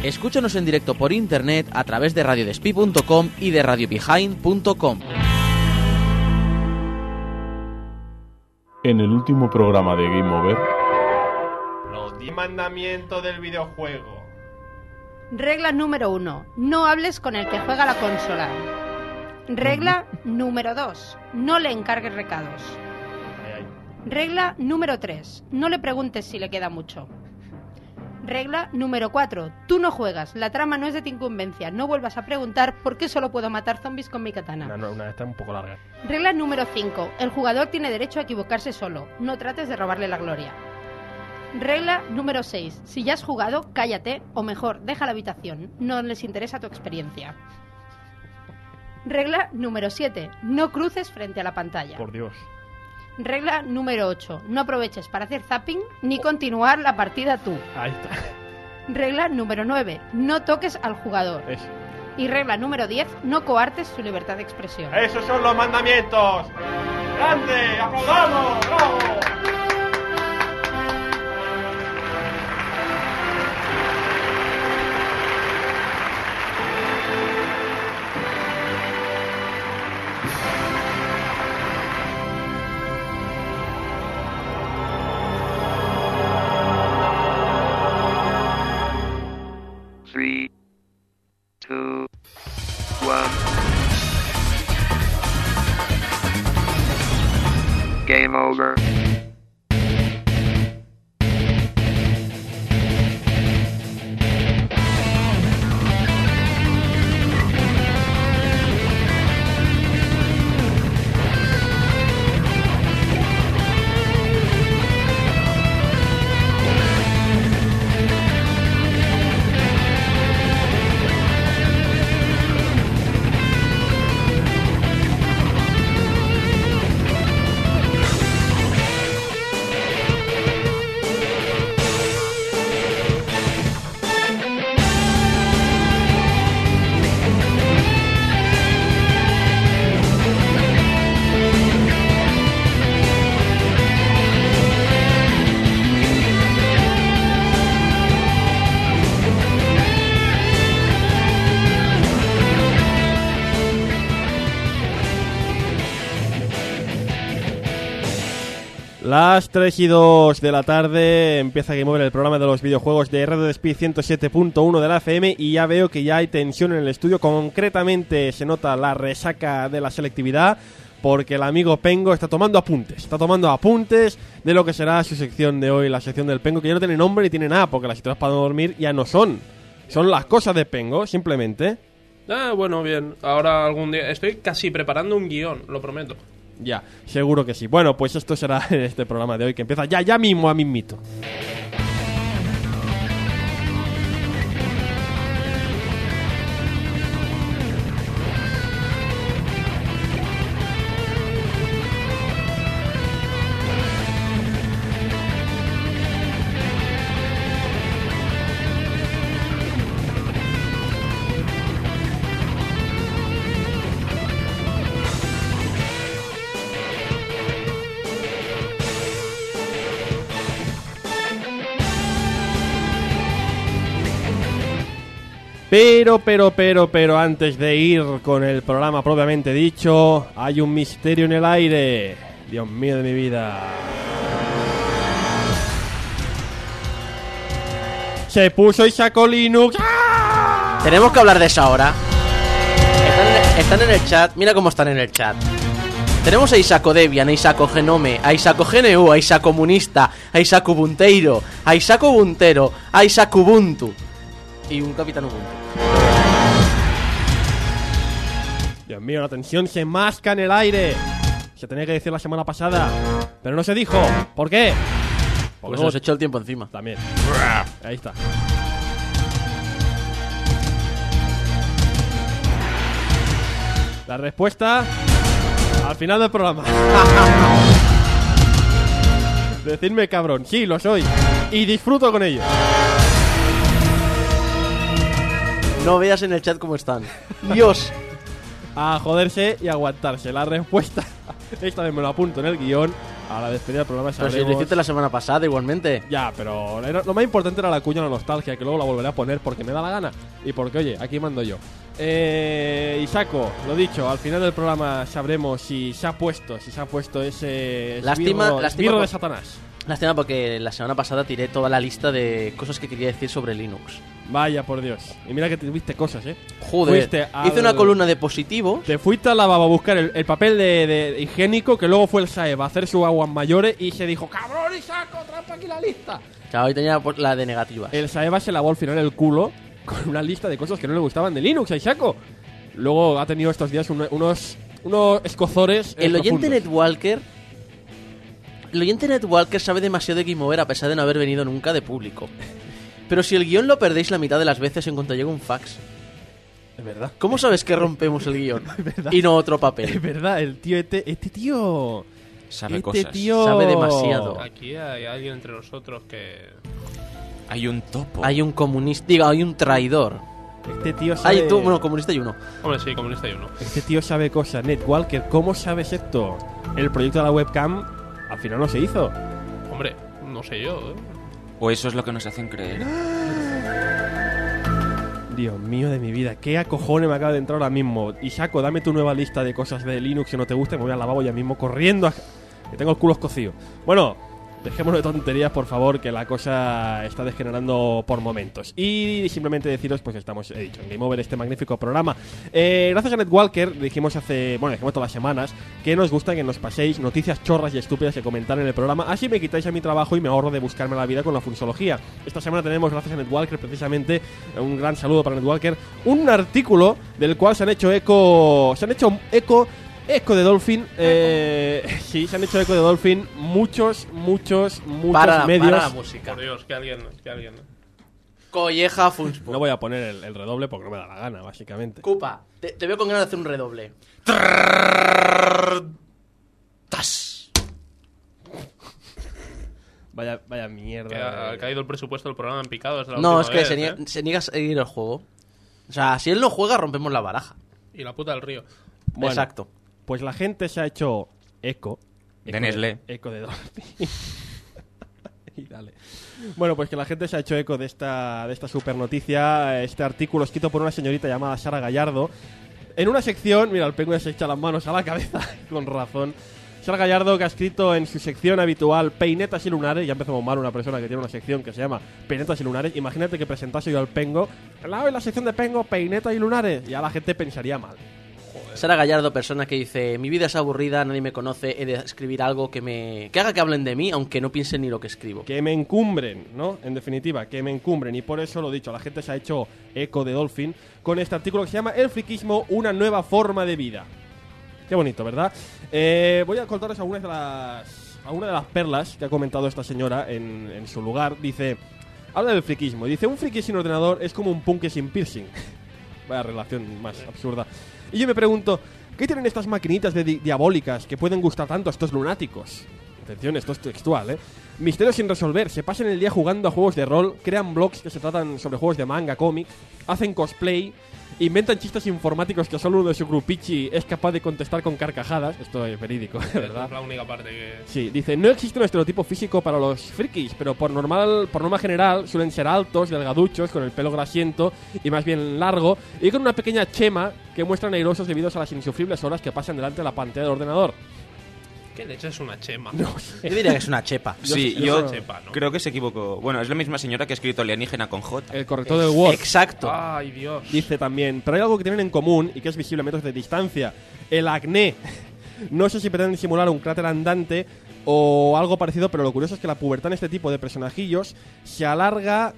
Escúchanos en directo por internet a través de radiodespí.com y de radiobehind.com. En el último programa de Game Over, los 10 mandamientos del videojuego. Regla número 1. No hables con el que juega la consola. Regla número 2. No le encargues recados. Regla número 3. No le preguntes si le queda mucho. Regla número 4. Tú no juegas. La trama no es de tu incumbencia. No vuelvas a preguntar por qué solo puedo matar zombies con mi katana. Una está un poco larga. Regla número 5. El jugador tiene derecho a equivocarse solo. No trates de robarle la gloria. Regla número 6. Si ya has jugado, cállate, o mejor, deja la habitación. No les interesa tu experiencia. Regla número 7. No cruces frente a la pantalla. Por Dios. Regla número 8. No aproveches para hacer zapping ni continuar la partida tú. Ahí está. Regla número 9. No toques al jugador. Eso. Y regla número 10. No coartes su libertad de expresión. ¡Esos son los mandamientos! ¡Grande! ¡Aplaudamos! ¡Bravo! Three, two, one. Game over. Las 3:02 de la tarde empieza Game Over, el programa de los videojuegos de Radio Despí 107.1 de la FM, y ya veo que ya hay tensión en el estudio. Concretamente se nota la resaca de la selectividad, porque el amigo Pengo está tomando apuntes de lo que será su sección de hoy, la sección del Pengo, que ya no tiene nombre ni tiene nada, porque las historias para dormir ya no son las cosas de Pengo, simplemente. Bueno, bien, ahora algún día estoy casi preparando un guión, lo prometo. Ya, seguro que sí. Bueno, pues esto será en este programa de hoy, que empieza ya mismo a mismito. Pero antes de ir con el programa propiamente dicho, hay un misterio en el aire. Dios mío de mi vida. Se puso y sacó Linux. ¡Ah! Tenemos que hablar de eso ahora. Están en el chat, mira cómo están en el chat. Tenemos a Isaaco Debian, a Isaaco Genome, a Isaaco GNU, a Isaaco Comunista, a Isaaco Bunteiro, a Isaaco Buntero, a Isaaco Ubuntu y un Capitán Ubuntu. Dios mío, la tensión se masca en el aire. Se tenía que decir la semana pasada, pero no se dijo. ¿Por qué? Porque se nos echó el tiempo encima. También. Ahí está. La respuesta al final del programa. Decidme cabrón. Sí, lo soy. Y disfruto con ello. No veas en el chat cómo están. Dios. A joderse y aguantarse. La respuesta, esta vez me lo apunto en el guión. A la despedida del programa Pero si sabremos... lo hiciste la semana pasada igualmente. Ya, pero lo más importante era la cuña, la nostalgia, que luego la volveré a poner porque me da la gana. Y porque, oye, aquí mando yo. Isaco, lo dicho, al final del programa sabremos si se ha puesto ese Lástima esbirro de Satanás. Lástima porque la semana pasada tiré toda la lista de cosas que quería decir sobre Linux. Vaya, por Dios. Y mira que tuviste cosas, Joder, Fuiste hice una columna de positivos. Te fuiste al lavabo a buscar el papel de higiénico, que luego fue el Saeva a hacer sus aguas mayores y se dijo, ¡cabrón, Isaco, trampa aquí la lista! Claro, hoy tenía la de negativas. El Saeva se lavó al final el culo con una lista de cosas que no le gustaban de Linux a Isaco. Luego ha tenido estos días unos escozores. El oyente profundos. Netwalker sabe demasiado de Game Over a pesar de no haber venido nunca de público. Pero si el guión lo perdéis la mitad de las veces en cuanto llega un fax. Es verdad. ¿Cómo sabes que rompemos el guión? verdad. Y no otro Es papel. verdad, el tío este tío... Sabe este cosas. tío... Sabe demasiado. Aquí hay alguien entre nosotros que... Hay un topo. Hay un comunista... Diga, hay un traidor. Este tío sabe... Hay tú, bueno, comunista y uno. Hombre, sí, comunista y uno. Este tío sabe cosas. Netwalker, ¿cómo sabes esto? El proyecto de la webcam al final no se hizo. Hombre, no sé yo, ¿eh? O eso es lo que nos hacen creer. Dios mío de mi vida, qué acojones me acaba de entrar ahora mismo. Isaco, dame tu nueva lista de cosas de Linux que no te gusten. Me voy al lavabo ya mismo corriendo. Que tengo el culo escocido. Bueno, dejémonos de tonterías, por favor, que la cosa está degenerando por momentos. Y simplemente deciros, pues estamos, he dicho, en Game Over, este magnífico programa. Gracias a Netwalker, dijimos dijimos todas las semanas, que nos gusta que nos paséis noticias chorras y estúpidas que comentar en el programa. Así me quitáis a mi trabajo y me ahorro de buscarme la vida con la funsología. Esta semana tenemos, gracias a Netwalker, precisamente, un gran saludo para Netwalker, un artículo del cual se han hecho eco de Dolphin, sí, se han hecho eco de Dolphin muchos Para medios. la música. Por Dios, que alguien... Colleja Funspo. No voy a poner el redoble porque no me da la gana, básicamente. Cupa, te veo con ganas de hacer un redoble. Vaya mierda. Que ha caído el presupuesto del programa en picado desde la No, última es que vez, se niega a seguir el juego. O sea, si él no juega, rompemos la baraja. Y la puta del río. Bueno, Exacto. Pues la gente se ha hecho eco De Nestlé. Eco de Dolphin. Y dale. Bueno, pues que la gente se ha hecho eco de esta super noticia. Este artículo escrito por una señorita llamada Sara Gallardo. En una sección, mira, el penguin se echa las manos a la cabeza, con razón. Sara Gallardo, que ha escrito en su sección habitual Peinetas y Lunares. Ya empezamos mal, una persona que tiene una sección que se llama Peinetas y Lunares. Imagínate que presentase yo al Pengo. En la sección de Pengo, Peinetas y Lunares. Ya la gente pensaría mal. Sara Gallardo, persona que dice: mi vida es aburrida, nadie me conoce, he de escribir algo que haga que hablen de mí, aunque no piensen ni lo que escribo. Que me encumbren, ¿no? En definitiva, que me encumbren. Y por eso lo dicho, la gente se ha hecho eco de Dolphin con este artículo que se llama El friquismo, una nueva forma de vida. Qué bonito, ¿verdad? Voy a contaros alguna de las perlas que ha comentado esta señora en su lugar. Dice, habla del friquismo. Dice, un friki sin ordenador es como un punk sin piercing. Vaya relación más absurda. Y yo me pregunto, ¿qué tienen estas maquinitas diabólicas que pueden gustar tanto a estos lunáticos? Atención, esto es textual, ¿eh? Misterios sin resolver, se pasan el día jugando a juegos de rol, crean blogs que se tratan sobre juegos de manga, cómic, hacen cosplay, inventan chistes informáticos que solo uno de su grupichi es capaz de contestar con carcajadas. Esto es verídico, ¿verdad? Es la única parte que... Sí, dice, no existe un estereotipo físico para los frikis, pero por norma general suelen ser altos, delgaduchos, con el pelo grasiento y más bien largo, y con una pequeña chema que muestran airosos debido a las insufribles horas que pasan delante de la pantalla del ordenador. ¿Qué leche es una chema? No sé. Yo diría que es una chepa. Sí, yo yo sepa, ¿no? creo que se equivocó. Bueno, es la misma señora que ha escrito alienígena con J. El corrector del Word. Exacto. Ay, Dios. Dice también, pero hay algo que tienen en común y que es visible a metros de distancia. El acné. No sé si pretenden simular un cráter andante o algo parecido, pero lo curioso es que la pubertad en este tipo de personajillos se alarga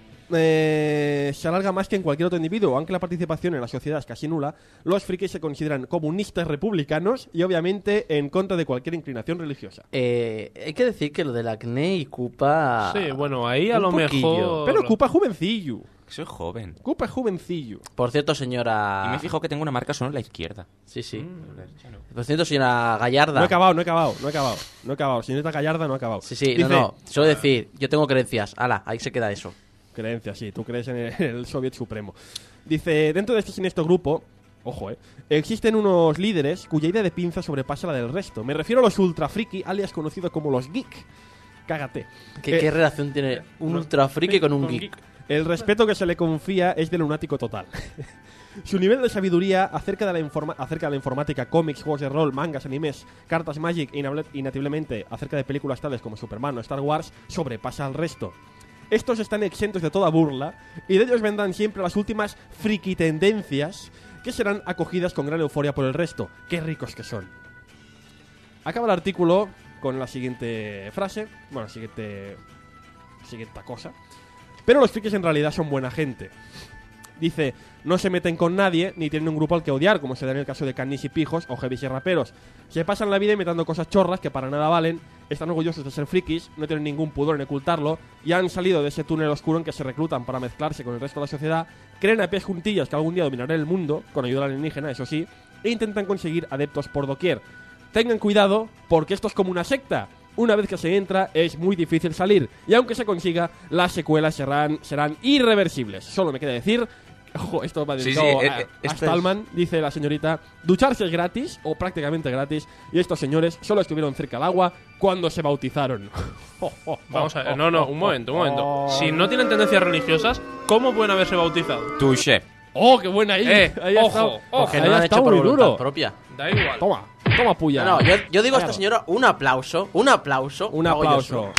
más que en cualquier otro individuo. Aunque la participación en la sociedad es casi nula, los frikis se consideran comunistas republicanos y obviamente en contra de cualquier inclinación religiosa. Hay que decir que lo del acné y Cupa... Sí, bueno, ahí a un lo poquillo. mejor... Pero Cupa es jovencillo. Soy joven. Cupa es jovencillo. Por cierto, señora... Y me fijo que tengo una marca solo en la izquierda. Sí, sí. Por cierto, señora Gallarda... No he acabado. Señorita Gallarda, no he acabado. Sí, sí, Dice, no. Suelo decir, yo tengo creencias. Ala, ahí se queda eso. Creencia, sí, tú crees en el Soviet Supremo. Dice, dentro de este siniestro grupo, Ojo, existen unos líderes cuya idea de pinza sobrepasa la del resto. Me refiero a los ultra friki, alias conocidos como los geek. Cágate. ¿Qué relación tiene un ultra friki con un geek? El respeto que se le confía es de lunático total. Su nivel de sabiduría acerca de la informática, cómics, juegos de rol, mangas, animes, cartas Magic e inativablemente acerca de películas tales como Superman o Star Wars sobrepasa al resto. Estos están exentos de toda burla y de ellos vendrán siempre las últimas friki tendencias que serán acogidas con gran euforia por el resto. ¡Qué ricos que son! Acaba el artículo con la siguiente frase, bueno, siguiente cosa. Pero los frikis en realidad son buena gente. Dice, no se meten con nadie ni tienen un grupo al que odiar, como se da en el caso de canis y pijos o heavies y raperos. Se pasan la vida imitando cosas chorras que para nada valen, están orgullosos de ser frikis, no tienen ningún pudor en ocultarlo y han salido de ese túnel oscuro en que se reclutan para mezclarse con el resto de la sociedad, creen a pies juntillas que algún día dominarán el mundo, con ayuda alienígena, eso sí, e intentan conseguir adeptos por doquier. Tengan cuidado, porque esto es como una secta. Una vez que se entra, es muy difícil salir. Y aunque se consiga, las secuelas serán irreversibles. Solo me queda decir... Ojo, esto va dedicado a Stallman. Dice la señorita, ducharse es gratis, o prácticamente gratis, y estos señores solo estuvieron cerca del agua cuando se bautizaron. Vamos a ver, no, un momento. Si no tienen tendencias religiosas, ¿cómo pueden haberse bautizado? Touché. ¡Oh, qué buena ahí! Ahí ha estado. Porque Ahí no lo ha han estado hecho por muy voluntad duro. propia. Da igual. Toma puya. No, yo digo a esta Claro. señora un aplauso. Un Hago aplauso. yo solo.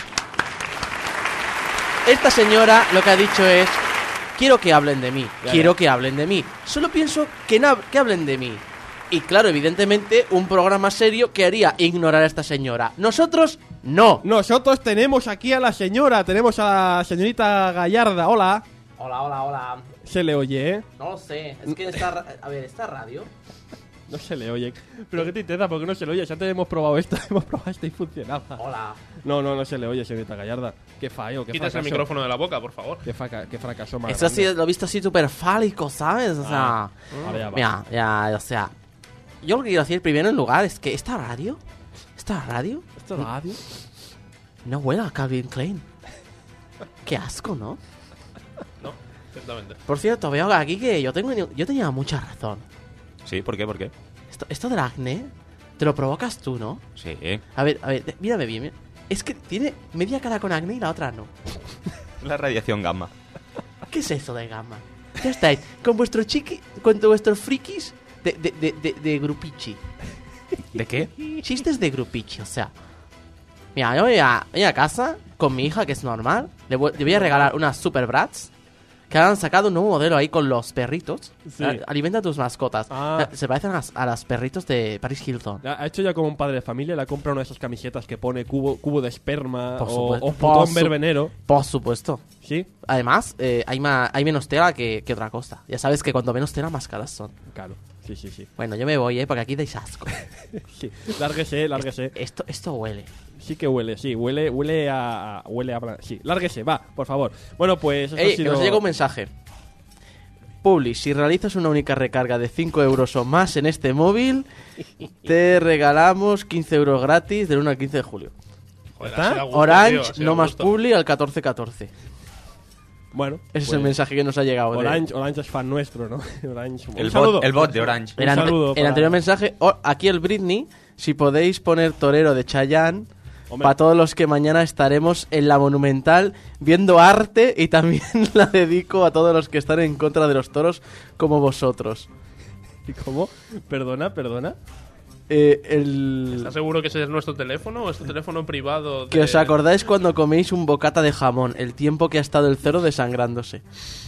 Esta señora lo que ha dicho es: quiero que hablen de mí, quiero que hablen de mí. Solo pienso que hablen de mí. Y claro, evidentemente, un programa serio que haría ignorar a esta señora. Nosotros, no. Nosotros tenemos aquí a la señora, tenemos a la señorita Gallarda. Hola. Hola. Se le oye, ¿eh? No lo sé, es que esta... A ver, ¿esta radio? No se le oye. ¿Pero qué te interesa? ¿Por qué no se le oye? Ya antes hemos probado esta y funcionaba. Hola. No se le oye, señorita Gallarda. Qué fallo, qué Quitas fracaso. el micrófono de la boca, por favor. Qué fracaso más Esto grande. sí, lo he visto así súper fálico, ¿sabes? O sea... Vale, ya va. Mira, ya, o sea... Yo lo que quiero decir primero en lugar es que esta radio... ¿Esto es radio? No huele a Calvin Klein. Qué asco, ¿no? No, ciertamente. Por cierto, veo aquí que yo tenía mucha razón. Sí, ¿por qué? ¿Por qué? Esto del acné te lo provocas tú, ¿no? Sí. A ver, mírame bien. Es que tiene media cara con acné y la otra no. La radiación gamma. ¿Qué es eso de gamma? Ya estáis con vuestros frikis de grupichi. ¿De qué? Chistes de grupichi, o sea. Mira, yo voy a casa con mi hija, que es normal. Le voy a regalar unas Super Brats, que han sacado un nuevo modelo ahí con los perritos. Sí. Alimenta a tus mascotas. Ah. Se parecen a las perritos de Paris Hilton. Ha hecho ya como un padre de familia, le ha comprado una de esas camisetas que pone cubo de esperma Por o supuesto. putón verbenero. Por supuesto. ¿Sí? Además, hay menos tela que otra cosa. Ya sabes que cuanto menos tela, más caras son. Claro. Sí. Bueno, yo me voy, porque aquí dais asco. Sí. Lárguese. Esto huele. Sí que huele, sí. Huele a... Sí, lárguese, va, por favor. Bueno, pues... Esto ha Que sido... nos llega un mensaje. Publi, si realizas una única recarga de 5 euros o más en este móvil, te regalamos 15 euros gratis del 1 al 15 de julio. Joder, ¿Está? así da gusto, Orange, tío, así da no más gusto. Publi, al 1414. Bueno. Ese es pues, el mensaje que nos ha llegado. Orange es fan nuestro, ¿no? Orange. Un El saludo. bot de Orange. Un saludo El para- anterior mensaje, aquí el Britney, si podéis poner Torero de Chayanne, Hombre. para todos los que mañana estaremos en la Monumental viendo arte, y también la dedico a todos los que están en contra de los toros como vosotros. ¿Y cómo? Perdona. ¿Estás seguro que ese es nuestro teléfono o es tu teléfono privado? Que os acordáis cuando coméis un bocata de jamón, el tiempo que ha estado el cerdo desangrándose.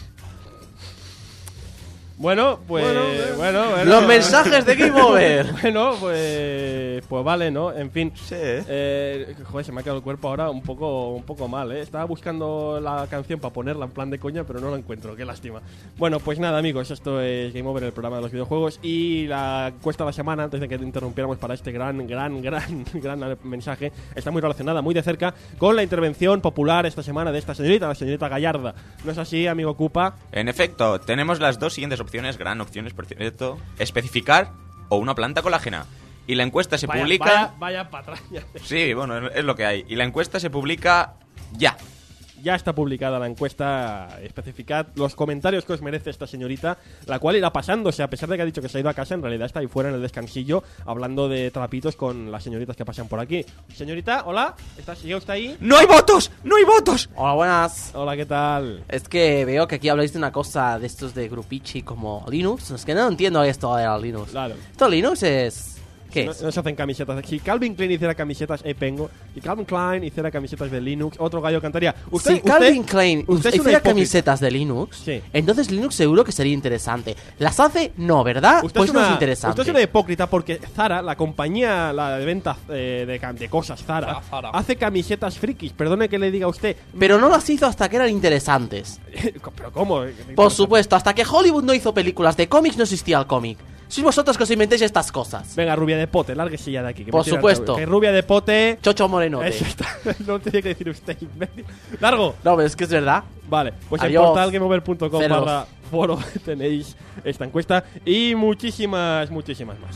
Bueno, pues... Bueno. Los mensajes de Game Over. Bueno, pues vale, ¿no? En fin. Sí. Joder, se me ha quedado el cuerpo ahora un poco mal, ¿eh? Estaba buscando la canción para ponerla en plan de coña, pero no la encuentro, qué lástima. Bueno, pues nada, amigos, esto es Game Over, el programa de los videojuegos, y la encuesta de la semana, antes de que interrumpiéramos para este gran mensaje, está muy relacionada, muy de cerca, con la intervención popular esta semana de esta señorita, la señorita Gallarda. ¿No es así, amigo Cupa? En efecto, tenemos las dos siguientes opciones, gran opciones, por cierto. Especificar o una planta colágena. Y la encuesta se publica... Vaya para atrás. Sí, bueno, es lo que hay. Y la encuesta se publica ya. ya está publicada la encuesta. Especificad los comentarios que os merece esta señorita, la cual irá pasándose, a pesar de que ha dicho que se ha ido a casa, en realidad está ahí fuera en el descansillo, hablando de trapitos con las señoritas que pasan por aquí. Señorita, hola, ¿sigue usted ahí? ¡No hay votos! ¡No hay votos! Hola, buenas. Hola, ¿qué tal? Es que veo que aquí habláis de una cosa de estos de Grupichi como Linux. Es que no entiendo esto de Linux. Claro. Esto Linux es... ¿Qué No, es? no se hacen camisetas. Si Calvin Klein hiciera camisetas, pengo. Si Calvin Klein hiciera camisetas de Linux, otro gallo cantaría. Si Calvin Klein usted es una hiciera hipócrita. camisetas de Linux, Sí. entonces Linux seguro que sería interesante. ¿Las hace? No, ¿verdad? Usted Pues es no una, es interesante. Usted es una hipócrita porque Zara, la compañía la de venta de cosas Zara, Zara. hace camisetas frikis. Perdone que le diga a usted. Pero no las hizo hasta que eran interesantes. ¿Pero cómo? Por supuesto, hasta que Hollywood no hizo películas de cómics no existía el cómic. Sois vosotros que os inventéis estas cosas. Venga, rubia de pote, lárguese ya de aquí. Que Por me tiene supuesto. harto. Que rubia de pote. Chocho morenote. Eso está. No tiene que decir usted, imbécil. ¡Largo! No, pero es que es verdad. Vale, pues Adiós. en portalgameover.com Celos. /foro tenéis esta encuesta y muchísimas más.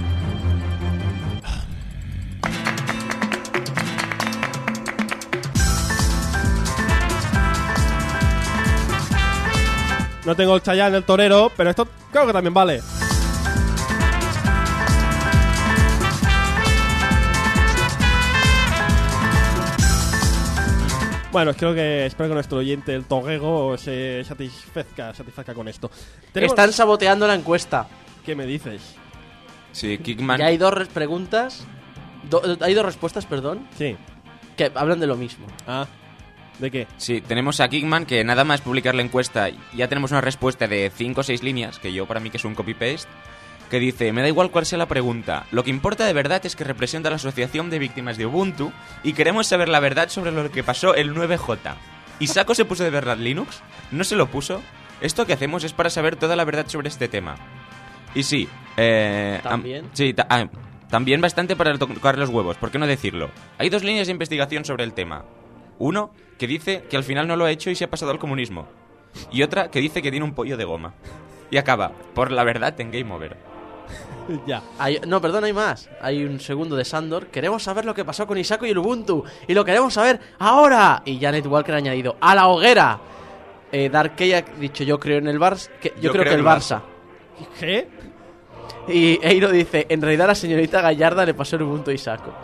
No tengo el Chayanne, el torero, pero esto creo que también vale. Bueno, espero que nuestro oyente, el Toguego, se satisfazca con esto. Están saboteando la encuesta. ¿Qué me dices? Sí, Kickman. Y hay dos preguntas. Hay dos respuestas, perdón, Sí. que hablan de lo mismo. Ah, ¿de qué? Sí, tenemos a Kickman que nada más publicar la encuesta ya tenemos una respuesta de 5 o 6 líneas, que yo para mí que es un copy-paste, que dice: me da igual cuál sea la pregunta, lo que importa de verdad es que representa a la Asociación de Víctimas de Ubuntu y queremos saber la verdad sobre lo que pasó el 9J. ¿Isako se puso de verdad Linux? ¿No se lo puso? Esto que hacemos es para saber toda la verdad sobre este tema. Y sí, ¿También? sí, también bastante para tocar los huevos, ¿por qué no decirlo? Hay 2 líneas de investigación sobre el tema. Uno, que dice que al final no lo ha hecho y se ha pasado al comunismo. Y otra, que dice que tiene un pollo de goma. Y acaba, por la verdad en Game Over. Ya. No, perdón, hay más. Hay un segundo de Sandor. Queremos saber lo que pasó con Isako y el Ubuntu. Y lo queremos saber ahora. Y Janet Walker ha añadido: ¡a la hoguera! Dark Key ha dicho: yo creo en el Barça. Yo creo que el Barça. ¿Qué? Y Eiro dice: en realidad la señorita Gallarda le pasó el Ubuntu a Isako.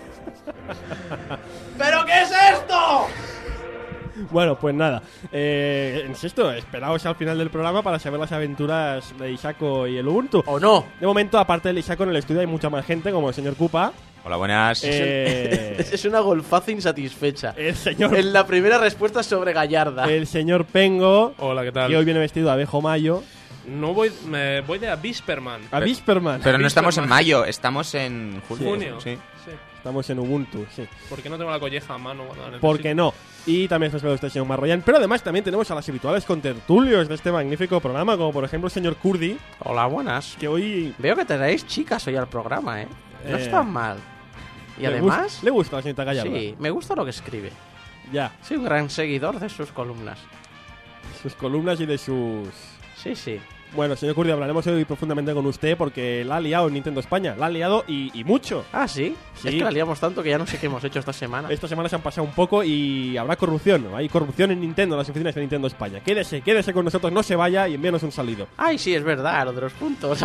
¿Pero qué es esto? Bueno, pues nada. Insisto, esperaos al final del programa para saber las aventuras de Isako y el Ubuntu. ¿O no? De momento, aparte de Isako en el estudio, hay mucha más gente, como el señor Kupa. Hola, buenas. Es una golfaza insatisfecha. El señor, En la primera respuesta sobre Gallarda. el señor Pengo, Hola, ¿qué tal? que hoy viene vestido de abejo mayo. No me voy de Avisperman. A Visperman. Pero no estamos en Bisperman. mayo, estamos en julio. Junio. Sí. Sí. Estamos en Ubuntu, sí. ¿Por qué no tengo la colleja a mano? cuando la necesito? ¿Por qué no? Y también está esperando usted, señor Marroyan. Pero además también tenemos a las habituales contertulios de este magnífico programa, como por ejemplo el señor Kurdi, Hola, buenas. que hoy... Veo que tenéis chicas hoy al programa, ¿eh? No Eh, está mal. Y ¿Le además... ¿Le gusta a la señorita Gallarda? Sí, me gusta lo que escribe. Ya, Soy un gran seguidor de sus columnas. sus columnas y de sus... Sí, sí. Bueno, señor Kurdi, hablaremos hoy profundamente con usted porque la ha liado en Nintendo España. La ha liado y mucho. Ah, ¿sí? Sí. Es que la liamos tanto que ya no sé qué hemos hecho esta semana. Esta semana se han pasado un poco y habrá corrupción. Hay corrupción en Nintendo, en las oficinas de Nintendo España. Quédese con nosotros, no se vaya y envíanos un saludo. Ay, sí, es verdad, lo de los puntos.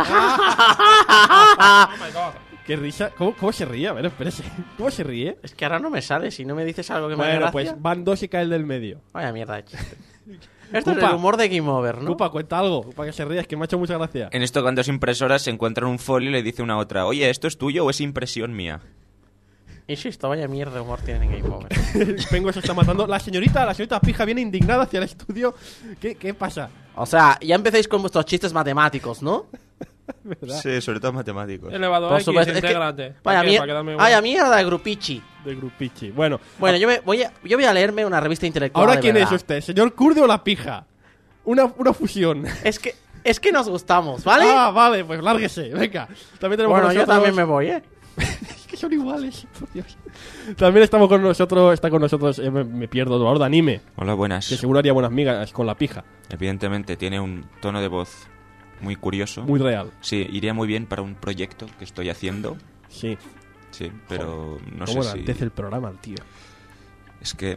Oh my god. Qué risa. ¿Cómo se ríe? A ver, espérese. ¿Cómo se ríe? Es que ahora no me sale, si no me dices algo que me haga Bueno, gracia. pues van dos y cae el del medio. Vaya mierda de chiste. Esto Cupa. es el humor de Game Over, ¿no? Cupa, cuenta algo. Para que se ría, es que me ha hecho mucha gracia. En esto, cuando 2 impresoras se encuentran un folio y le dice una a otra: oye, ¿esto es tuyo o es impresión mía? Insisto, vaya mierda de humor tienen en Game Over. Pengo se está matando. La señorita pija viene indignada hacia el estudio. ¿Qué pasa? O sea, ya empecéis con vuestros chistes matemáticos, ¿no? ¿Verdad? Sí, sobre todo matemáticos. Elevado Por X, supuesto, es que- intégrate. Vaya, ¿Para qué? ¿Para quedarme igual? vaya mierda de grupichi. De Grupichi. Bueno, Bueno, yo voy a leerme una revista intelectual. ¿ahora de quién verdad. es usted? ¿Señor Kurdi o la pija? Una fusión. Es que nos gustamos, ¿vale? Ah, vale, pues lárguese. Venga. También tenemos bueno, con yo nosotros... también me voy, ¿eh? Es que son iguales, por Dios. También está con nosotros, me pierdo, Eduardo Anime, Hola, buenas. que seguro haría buenas migas con la pija. Evidentemente tiene un tono de voz muy curioso. Muy real. Sí, iría muy bien para un proyecto que estoy haciendo. Sí. Sí, pero no sé ¿Cómo si... enaltece el programa, el tío? Es que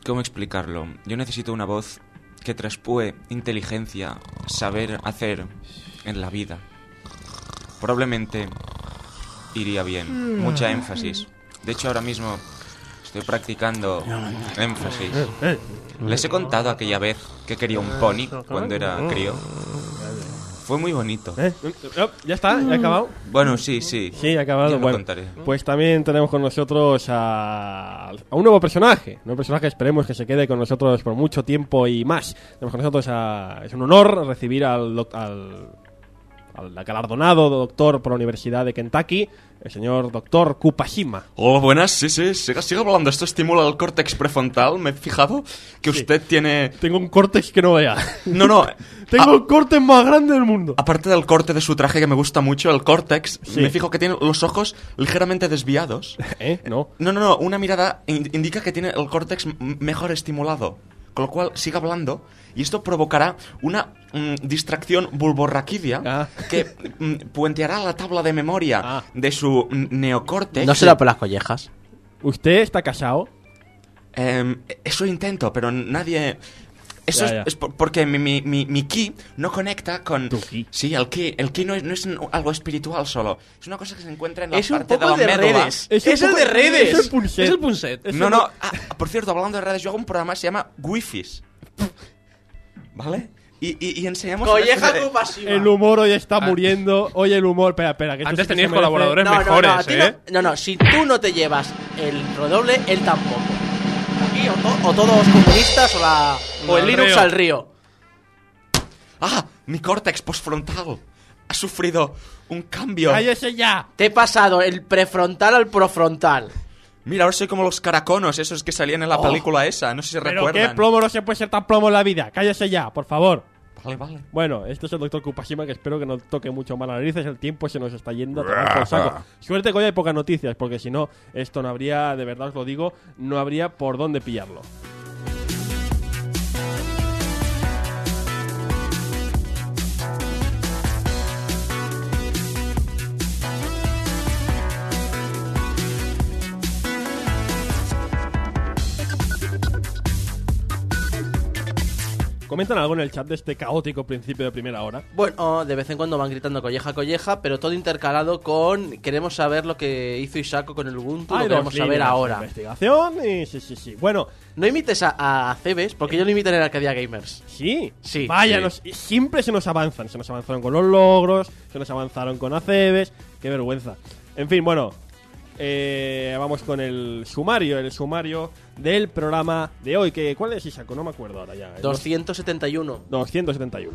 ¿Cómo explicarlo? Yo necesito una voz que traspúe inteligencia, saber hacer en la vida. Probablemente iría bien. Mucha énfasis. De hecho, ahora mismo estoy practicando énfasis. Les he contado aquella vez que quería un pony cuando era crío. Fue muy bonito. ¿Ya está? ¿Ya ha acabado? Bueno, sí. Sí, ha acabado. Ya lo Bueno, contaré. pues también tenemos con nosotros a un nuevo personaje. Un nuevo personaje, esperemos que se quede con nosotros por mucho tiempo y más. Tenemos con nosotros es un honor recibir al galardonado doctor por la Universidad de Kentucky, el señor doctor Kupashima. Hola, buenas, sí, siga hablando. Esto estimula el córtex prefrontal. Me he fijado que usted tiene... Tengo un córtex que no vea. No. Tengo el córtex más grande del mundo. Aparte del corte de su traje que me gusta mucho, el córtex, Sí. me fijo que tiene los ojos ligeramente desviados. No. No, una mirada indica que tiene el córtex mejor estimulado. Con lo cual, siga hablando y esto provocará una distracción bulborraquidia que puenteará la tabla de memoria de su neocórtex. No será por las collejas. ¿Usted está casado? Eso intento, pero nadie... Eso Ya. es porque mi ki no conecta con... ¿Tu ki? Sí, el ki no es algo espiritual solo. Es una cosa que se encuentra en la Es un parte poco de la de médula. redes. Es el de redes. Es el punset. Es el punset. No. Por cierto, hablando de redes, yo hago un programa que se llama Wifis. ¿Vale? Y enseñamos... Colleja de- Kupashima. El humor hoy está muriendo. Hoy el humor... Espera. Que esto Antes sí que teníais se merece- colaboradores No, mejores, a ti no, si tú no te llevas el redoble, él tampoco. Aquí o todos comunistas o el Al Linux río. al río. Mi córtex postfrontal ha sufrido un cambio. ¡Cállese ya! Te he pasado el prefrontal al profrontal. Mira, ahora soy como los caraconos, esos que salían en la película esa. No sé si Pero recuerdan. qué plomo, no se puede ser tan plomo en la vida. Cállese ya, por favor. Vale. Bueno, este es el doctor Kupashima, que espero que no toque mucho más las narices. El tiempo se nos está yendo a tomar por saco. Suerte que hoy hay pocas noticias, porque si no, esto no habría, de verdad os lo digo, no habría por dónde pillarlo. ¿Comentan algo en el chat de este caótico principio de primera hora? Bueno, de vez en cuando van gritando colleja, pero todo intercalado con queremos saber lo que hizo Isako con el Ubuntu, lo Hay queremos dos saber líneas de ahora. investigación y sí. Bueno, No imites a Cebes, porque ellos lo imitan en Arcadia Gamers. sí. Sí. Vaya, Sí. siempre se nos avanzan. Se nos avanzaron con los logros, se nos avanzaron con Acebes. Qué vergüenza. En fin, bueno. Vamos con el sumario del programa de hoy. ¿Cuál es, Isako? No me acuerdo ahora ya. 271. 271.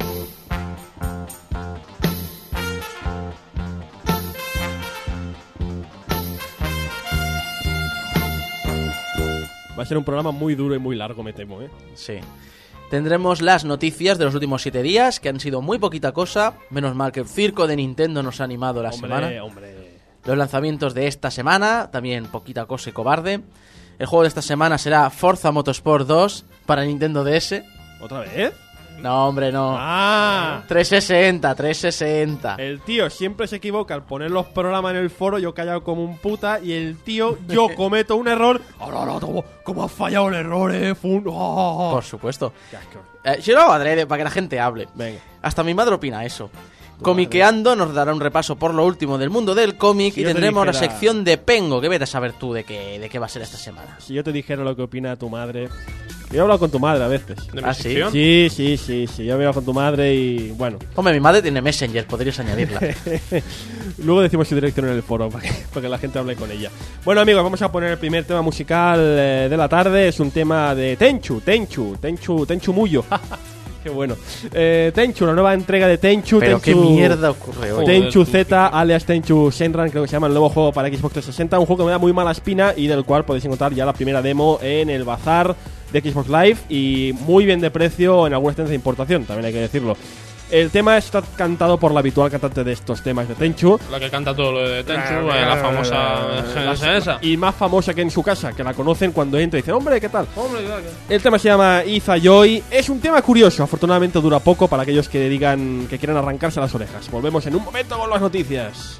Va a ser un programa muy duro y muy largo, me temo, ¿eh? Sí. Tendremos las noticias de los últimos 7 días, que han sido muy poquita cosa. Menos mal que el circo de Nintendo nos ha animado la semana. Hombre. Los lanzamientos de esta semana, también poquita cosa y cobarde. El juego de esta semana será Forza Motorsport 2 para Nintendo DS. ¿Otra vez? No, hombre, no. ¡Ah! 360. El tío siempre se equivoca al poner los programas en el foro, yo callado como un puta, y el tío, yo cometo un error. Ahora, ¿cómo has fallado el error, Por supuesto. Qué asco. Yo lo hago adrede para que la gente hable. Venga. Hasta mi madre opina eso. Comiqueando nos dará un repaso por lo último del mundo del cómic Si y yo te tendremos la dijera- sección de Pengo, que vete a saber tú de qué va a ser esta semana. Si yo te dijera lo que opina tu madre... Yo he hablado con tu madre a veces. ¿De mi ¿Ah, sí? sección? Sí. Yo he hablado con tu madre y... Bueno. Hombre, mi madre tiene Messenger, podrías añadirla. Luego decimos su dirección en el foro para que la gente hable con ella. Bueno, amigos, vamos a poner el primer tema musical de la tarde. Es un tema de Tenchu Muyo. Qué bueno. Tenchu, la nueva entrega de Tenchu. Pero qué Tenchu- mierda ocurre hoy. Tenchu Z, alias Tenchu Shenran, creo que se llama el nuevo juego para Xbox 360. Un juego que me da muy mala espina y del cual podéis encontrar ya la primera demo en el bazar de Xbox Live y muy bien de precio en alguna estancia de importación, también hay que decirlo. El tema está cantado por la habitual cantante de estos temas de Tenchu. La que canta todo lo de Tenchu, la famosa esa. Y más famosa que en su casa, que la conocen cuando entra y dicen, hombre, ¿qué tal? Hombre, El tema se llama Iza Joy. Es un tema curioso, afortunadamente dura poco para aquellos que digan que quieren arrancarse las orejas. Volvemos en un momento con las noticias.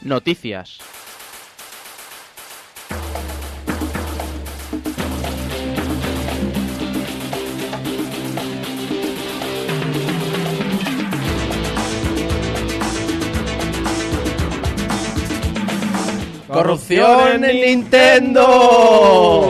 Noticias. ¡Corrupción en Nintendo!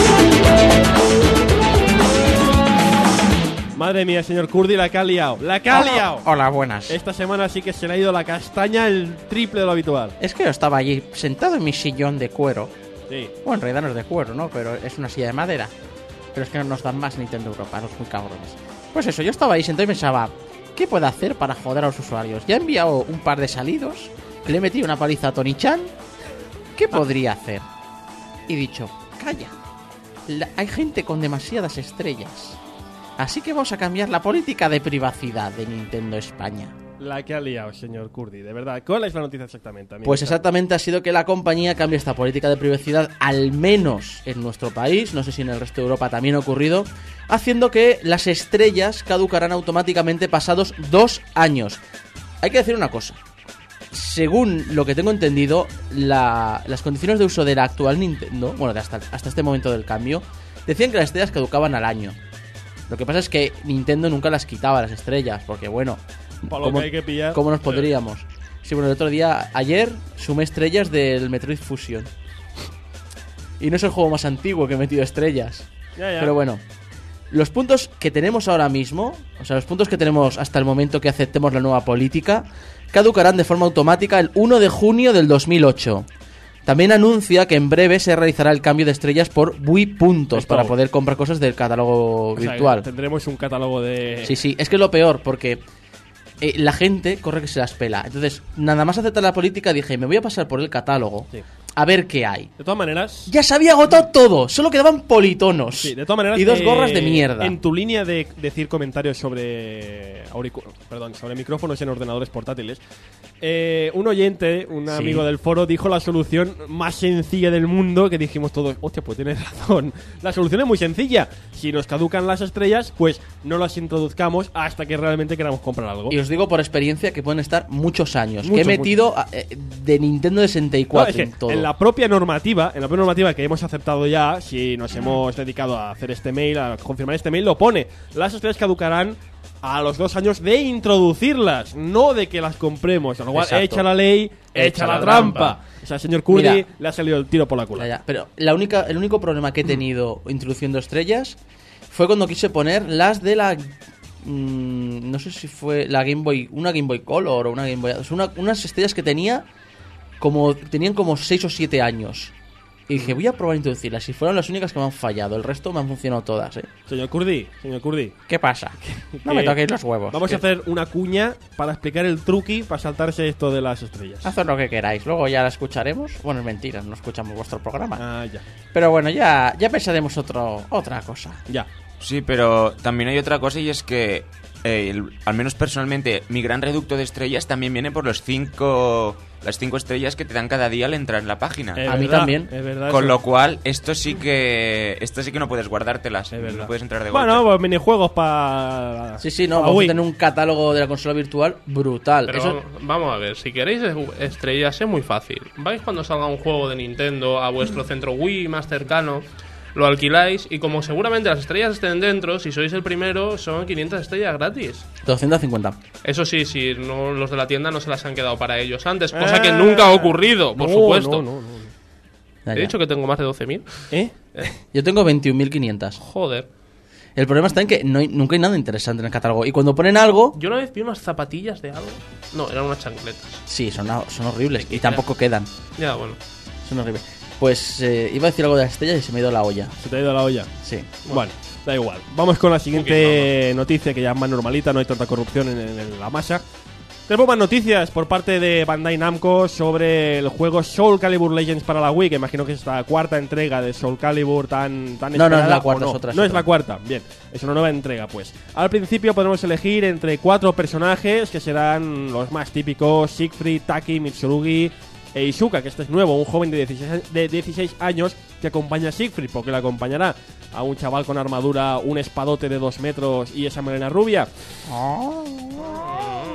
Madre mía, señor Curdy, la que ha liado. ¡La que ha liado! Hola, buenas. Esta semana sí que se le ha ido la castaña el triple de lo habitual. Es que yo estaba allí sentado en mi sillón de cuero. Sí. Bueno, en realidad no es de cuero, ¿no? Pero es una silla de madera. Pero es que no nos dan más Nintendo Europa, los muy cabrones. Pues eso, yo estaba ahí sentado y pensaba, ¿qué puedo hacer para joder a los usuarios? Ya he enviado un par de salidos, le he metido una paliza a Tony-chan. ¿Qué podría hacer? Y dicho, calla. Hay gente con demasiadas estrellas. Así que vamos a cambiar la política de privacidad de Nintendo España. La que ha liado, señor Curdy, de verdad. ¿Cuál es la noticia exactamente, amigo? Pues exactamente ha sido que la compañía cambie esta política de privacidad, al menos en nuestro país, no sé si en el resto de Europa también ha ocurrido, haciendo que las estrellas caducarán automáticamente pasados 2 años. Hay que decir una cosa. Según lo que tengo entendido, las condiciones de uso de la actual Nintendo, bueno, de hasta este momento del cambio, decían que las estrellas caducaban al año. Lo que pasa es que Nintendo nunca las quitaba, las estrellas, porque bueno, ¿cómo, que hay que pillar? ¿Cómo nos podríamos? Sí, bueno, el otro día, ayer, sumé estrellas del Metroid Fusion. Y no es el juego más antiguo que he metido estrellas. Ya. Pero bueno, los puntos que tenemos ahora mismo, o sea, los puntos que tenemos hasta el momento que aceptemos la nueva política, caducarán de forma automática el 1 de junio del 2008. También anuncia que en breve se realizará el cambio de estrellas por Wii puntos para poder comprar cosas del catálogo virtual. Tendremos un catálogo de... Sí, es que es lo peor, porque la gente corre que se las pela. Entonces, nada más aceptar la política, dije, me voy a pasar por el catálogo a ver qué hay. De todas maneras... Ya se había agotado todo, solo quedaban politonos. Sí, de todas maneras... Y 2 gorras de mierda. En tu línea de decir comentarios sobre sobre micrófonos en ordenadores portátiles, un oyente, un amigo del foro, dijo la solución más sencilla del mundo, que dijimos todos, hostia, pues tienes razón. La solución es muy sencilla. Si nos caducan las estrellas, pues no las introduzcamos hasta que realmente queramos comprar algo. Y os digo por experiencia que pueden estar muchos años. Que he metido de Nintendo 64 en todo. En la propia normativa que hemos aceptado ya, si nos hemos dedicado a hacer este mail, a confirmar este mail, lo pone. Las estrellas caducarán a los 2 años de introducirlas, no de que las compremos. A lo cual, echa la ley, echa la trampa. O sea, señor Curdy, mira, le ha salido el tiro por la culata. Pero el único problema que he tenido introduciendo estrellas fue cuando quise poner las de la... no sé si fue la Game Boy, una Game Boy Color o una Game Boy... unas estrellas que tenían como 6 o 7 años. Y dije, voy a probar a introducirlas. Y fueron las únicas que me han fallado. El resto me han funcionado todas, Señor Curdy. ¿Qué pasa? No me toquéis los huevos. Vamos a hacer una cuña para explicar el truqui para saltarse esto de las estrellas. Haced lo que queráis. Luego ya la escucharemos. Bueno, es mentira, no escuchamos vuestro programa. Ya. Pero bueno, ya pensaremos otra cosa. Ya. Sí, pero también hay otra cosa y es que, al menos personalmente, mi gran reducto de estrellas también viene por las 5 estrellas que te dan cada día al entrar en la página. A mí también. Es verdad. Con lo cual, esto sí que no puedes guardártelas. No puedes entrar de golpe. Bueno, pues minijuegos para... Sí, no, vamos a tener un catálogo de la consola virtual brutal. Pero vamos a ver, si queréis estrellas es muy fácil. Vais cuando salga un juego de Nintendo a vuestro centro Wii más cercano, lo alquiláis y como seguramente las estrellas estén dentro, si sois el primero, son 500 estrellas gratis. 250. Eso sí, si no, los de la tienda no se las han quedado para ellos antes, cosa que nunca ha ocurrido, por supuesto. No. He dicho que tengo más de 12.000. Yo tengo 21.500. Joder. El problema está en que nunca hay nada interesante en el catálogo. Y cuando ponen algo... Yo una vez vi unas zapatillas de algo. No, eran unas chancletas. Sí, son horribles. Y tampoco quedan. Ya, bueno. Son horribles. Pues iba a decir algo de las estrellas y se me ha ido la olla. ¿Se te ha ido la olla? Sí. Bueno, da igual. Vamos con la siguiente noticia, que ya es más normalita, no hay tanta corrupción en la masa. Tenemos más noticias por parte de Bandai Namco sobre el juego Soul Calibur Legends para la Wii, que imagino que es esta 4ª entrega de Soul Calibur tan esperada. No es la cuarta, es otra. No es la 4ª, bien, es una nueva entrega, pues. Al principio podremos elegir entre 4 personajes, que serán los más típicos: Siegfried, Taki, Mitsurugi e Izuka, que este es nuevo, un joven de 16 años que acompaña a Siegfried, porque le acompañará a un chaval con armadura, un espadote de 2 metros y esa melena rubia.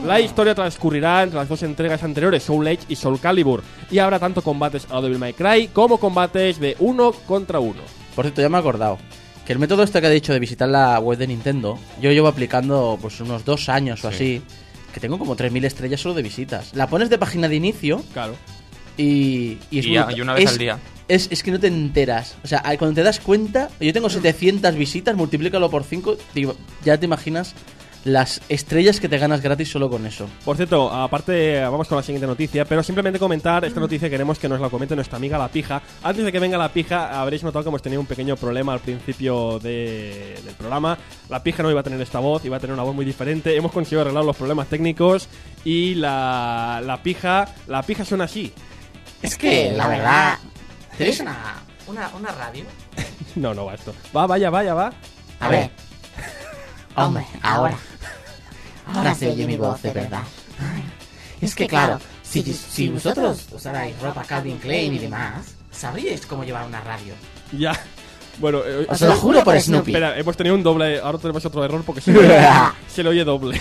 La historia transcurrirá entre las dos entregas anteriores, Soul Edge y Soul Calibur, y habrá tanto combates a lo Devil May Cry como combates de 1 contra 1. Por cierto, ya me he acordado que el método este que ha dicho de visitar la web de Nintendo, yo llevo aplicando pues unos 2 años o así, que tengo como 3000 estrellas solo de visitas. La pones de página de inicio, claro, y una vez al día. Es que no te enteras. O sea, cuando te das cuenta, yo tengo 700 visitas, multiplícalo por 5, ya te imaginas las estrellas que te ganas gratis solo con eso. Por cierto, aparte, vamos con la siguiente noticia, pero simplemente comentar esta noticia, queremos que nos la comente nuestra amiga La Pija. Antes de que venga La Pija, habréis notado que hemos tenido un pequeño problema al principio del programa. La Pija no iba a tener esta voz, iba a tener una voz muy diferente. Hemos conseguido arreglar los problemas técnicos y la Pija suena así. Es que, la verdad, ¿tenéis una radio? No va esto. Vaya. A ver. Hombre, ahora se oye mi voz de verdad. Ay, es que claro, si vosotros usarais ropa Calvin Klein y demás, sabríais cómo llevar una radio. Ya. Bueno, os lo juro por Snoopy. Espera, hemos tenido un doble. Ahora tenemos otro error porque se le oye doble.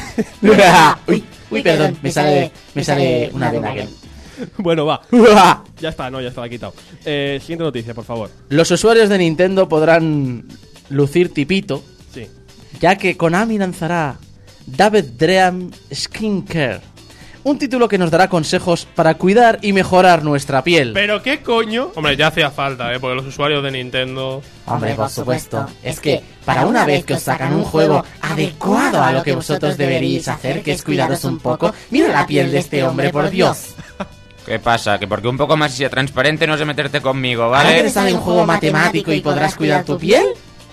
Uy, perdón, me sale una vena que... Bueno, va. Ya está, la he quitado. Siguiente noticia, por favor. Los usuarios de Nintendo podrán lucir tipito. Sí. Ya que Konami lanzará David Dream Skincare, un título que nos dará consejos para cuidar y mejorar nuestra piel. ¿Pero qué coño? Hombre, ya hacía falta, porque los usuarios de Nintendo... Hombre, por supuesto. Es que, para una vez que os sacan un juego adecuado a lo que vosotros deberíais hacer, que es cuidaros un poco, mira la piel de este hombre, por Dios. ¿Qué pasa? Que porque un poco más y sea transparente no sé meterte conmigo, ¿vale? ¿Ahora que te sale un juego matemático y podrás cuidar tu piel?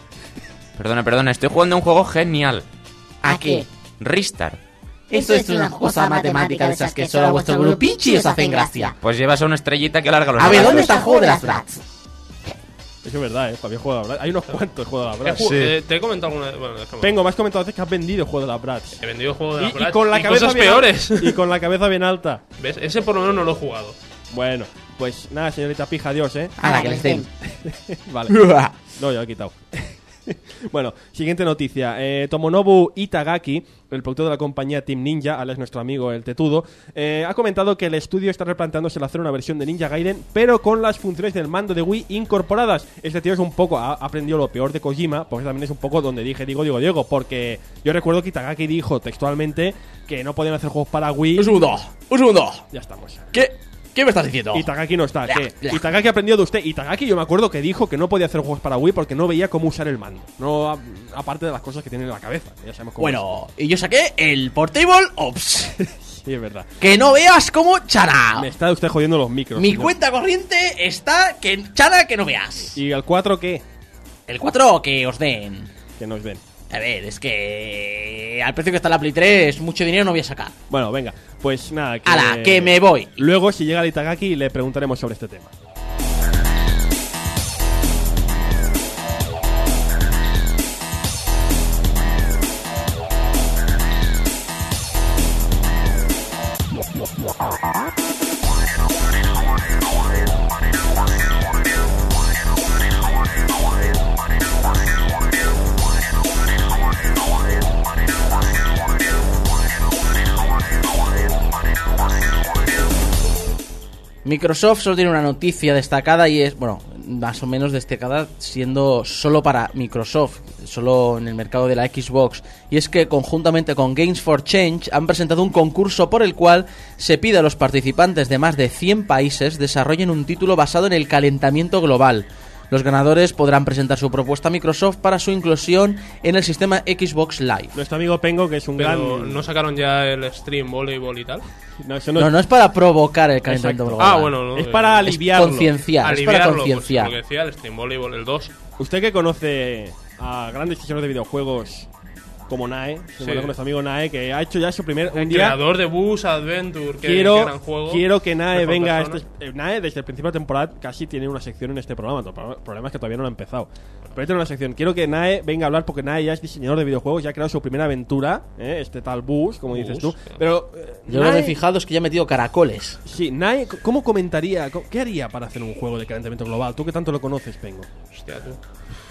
Perdona, estoy jugando un juego genial. ¿A qué? Ristar. Eso es una cosa matemática de esas que solo a vuestro grupinchi os hacen gracia. Pues llevas a una estrellita que alarga los... A ver, ¿dónde está el juego de las Bratz? Eso es verdad, había juego de la Bratz. Hay unos cuantos juegos de la Bratz. Te he comentado alguna vez... Bueno, Vengo, me has comentado veces que has vendido juego de la Bratz. He vendido juego de la Bratz y con la cabeza cosas bien peores. Y con la cabeza bien alta. ¿Ves? Ese por lo menos no lo he jugado. Bueno, pues nada, señorita Pija, adiós, A la que les den. Vale. No, ya lo he quitado. Bueno, siguiente noticia. Tomonobu Itagaki, el productor de la compañía Team Ninja, alias nuestro amigo el Tetudo, ha comentado que el estudio está replanteándose el hacer una versión de Ninja Gaiden, pero con las funciones del mando de Wii incorporadas. Este tío es un poco, ha aprendido lo peor de Kojima, porque también es un poco donde digo, porque yo recuerdo que Itagaki dijo textualmente que no podían hacer juegos para Wii. Un segundo. Ya estamos. ¿Qué me estás diciendo? Itagaki no está. ¿Qué? Itagaki aprendió de usted. Itagaki yo me acuerdo que dijo que no podía hacer juegos para Wii porque no veía cómo usar el mando. No, aparte de las cosas que tiene en la cabeza. Ya sabemos cómo bueno, y yo saqué el Portable Ops. Sí, es verdad. Que no veas cómo chana. Me está usted jodiendo los micros. Mi cuenta corriente está que chana que no veas. ¿Y el 4 qué? El 4 que os den. Que nos den. A ver, es que al precio que está la Play 3, mucho dinero no voy a sacar. Bueno, venga, pues nada. ¡Hala, que me voy! Luego, si llega el Itagaki, le preguntaremos sobre este tema. Microsoft solo tiene una noticia destacada y es, bueno, más o menos destacada siendo solo para Microsoft, solo en el mercado de la Xbox, y es que conjuntamente con Games for Change han presentado un concurso por el cual se pide a los participantes de más de 100 países desarrollen un título basado en el calentamiento global. Los ganadores podrán presentar su propuesta a Microsoft para su inclusión en el sistema Xbox Live. Nuestro amigo Pengo, que es un gran... ¿No sacaron ya el stream voleibol y tal? No, eso no es para provocar el calentamiento global. Ah, bueno, no. Es para aliviarlo. Concienciar, es para concienciar. Pues, lo que decía el stream voleibol, el 2. Usted que conoce a grandes diseñadores de videojuegos como Nae, sí, con nuestro amigo Nae, que ha hecho ya su primer... El creador de Bus Adventure, que gran juego. Quiero que Nae venga... Nae, desde el principio de la temporada, casi tiene una sección en este programa. El problema es que todavía no lo ha empezado. Pero tiene una sección. Quiero que Nae venga a hablar porque Nae ya es diseñador de videojuegos, ya ha creado su primera aventura, este tal Bus, como dices tú. Pero yo lo que he fijado es que ya ha metido caracoles. Sí, Nae, ¿cómo comentaría? ¿Qué haría para hacer un juego de calentamiento global? Tú que tanto lo conoces, Pengo. Hostia, tú.